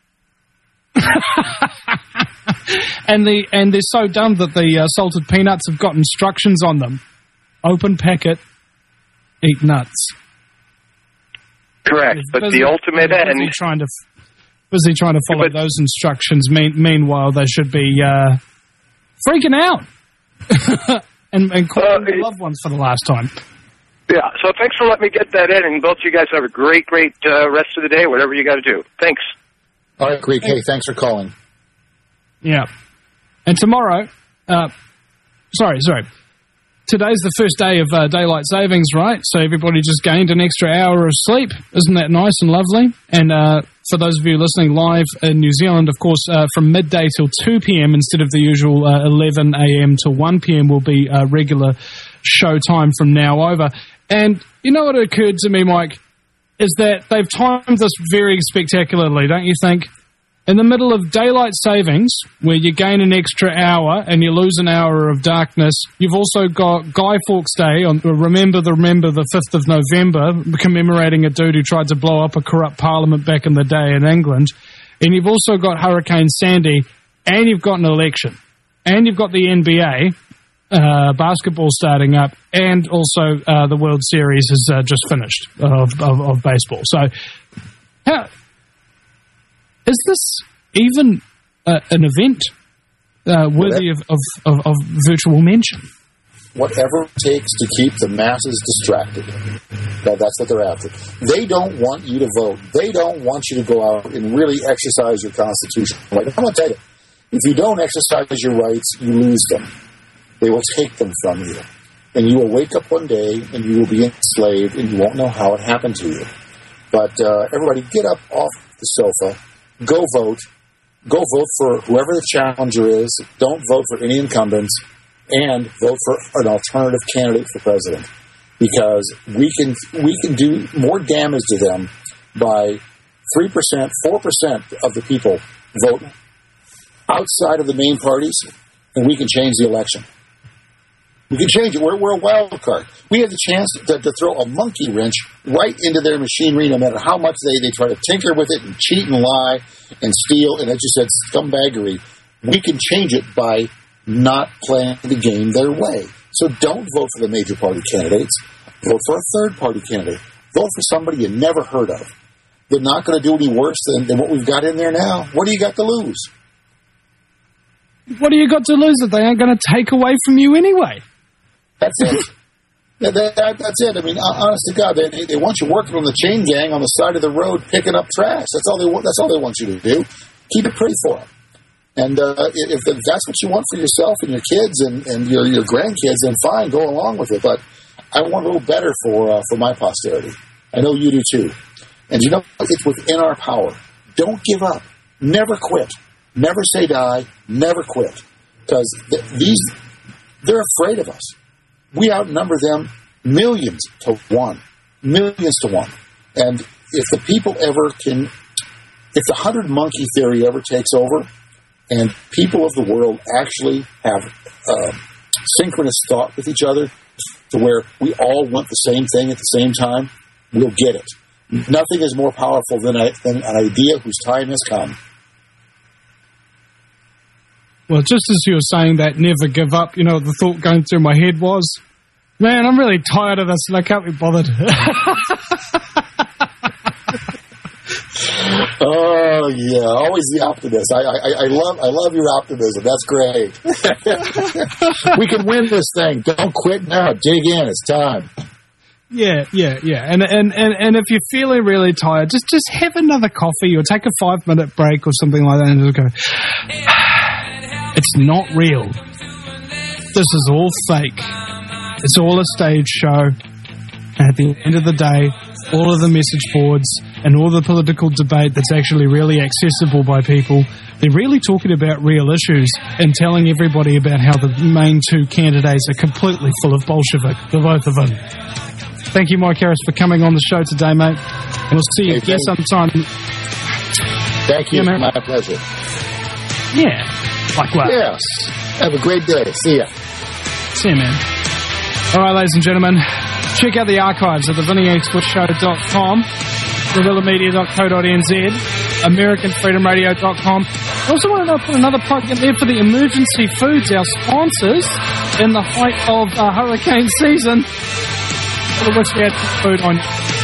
and they're so dumb that the salted peanuts have got instructions on them. Open packet, eat nuts. Correct, but the ultimate end... Busy trying to follow those instructions. Meanwhile, they should be... freaking out and calling their loved ones for the last time. Yeah, so thanks for letting me get that in, and both of you guys have a great rest of the day, whatever you got to do. Thanks. All right, Greek. Hey, thanks for calling. Yeah. And tomorrow, sorry. Today's the first day of daylight savings, right? So everybody just gained an extra hour of sleep. Isn't that nice and lovely? And for those of you listening live in New Zealand, of course, from midday till 2 p.m. instead of the usual 11 a.m. to 1 p.m. will be regular show time from now over. And you know what occurred to me, Mike, is that they've timed this very spectacularly, don't you think? In the middle of daylight savings, where you gain an extra hour and you lose an hour of darkness, you've also got Guy Fawkes Day, on remember the 5th of November, commemorating a dude who tried to blow up a corrupt parliament back in the day in England. And you've also got Hurricane Sandy, and you've got an election. And you've got the NBA, basketball starting up, and also the World Series has just finished of baseball. So, is this even an event worthy of virtual mention? Whatever it takes to keep the masses distracted. That's what they're after. They don't want you to vote. They don't want you to go out and really exercise your Constitution. Like, I'm going to tell you, if you don't exercise your rights, you lose them. They will take them from you. And you will wake up one day and you will be enslaved and you won't know how it happened to you. But everybody get up off the sofa. Go vote. Go vote for whoever the challenger is. Don't vote for any incumbents. And vote for an alternative candidate for president. Because we can do more damage to them by 3%, 4% of the people vote outside of the main parties, and we can change the election. We can change it. We're a wild card. We have the chance to throw a monkey wrench right into their machinery, no matter how much they try to tinker with it and cheat and lie and steal, and as you said, scumbaggery. We can change it by not playing the game their way. So don't vote for the major party candidates. Vote for a third party candidate. Vote for somebody you never heard of. They're not going to do any worse than what we've got in there now. What do you got to lose? What do you got to lose that they aren't going to take away from you anyway? That's it. That's it. I mean, honest to God, they want you working on the chain gang on the side of the road picking up trash. That's all they want. That's all they want you to do. Keep it pretty for them. And if that's what you want for yourself and your kids and your grandkids, then fine, go along with it. But I want a little better for my posterity. I know you do too. And you know, it's within our power. Don't give up. Never quit. Never say die. Never quit. Because they're afraid of us. We outnumber them millions to one. Millions to one. And if the people if the 100 monkey theory ever takes over, and people of the world actually have synchronous thought with each other to where we all want the same thing at the same time, we'll get it. Nothing is more powerful than an idea whose time has come. Well, just as you were saying that, never give up, you know, the thought going through my head was, man, I'm really tired of this and I can't be bothered. Oh yeah, always the optimist. I love your optimism. That's great. We can win this thing. Don't quit now. Dig in. It's time. Yeah. And if you're feeling really tired, just have another coffee or take a 5-minute break or something like that and just go, it's not real. This is all fake. It's all a stage show. And at the end of the day, all of the message boards and all the political debate that's actually really accessible by people, they're really talking about real issues and telling everybody about how the main two candidates are completely full of Bolshevik, the both of them. Thank you, Mike Harris, for coming on the show today, mate. And we'll see you again sometime. Thank you. My pleasure. Yeah. Likewise. Yes. Have a great day. See ya. See you, man. All right, ladies and gentlemen, check out the archives at thevinnyexpertshow.com, guerrillamedia.co.nz, AmericanFreedomRadio.com. I also want to put another plug in there for the Emergency Foods, our sponsors, in the height of hurricane season. For the which we had food on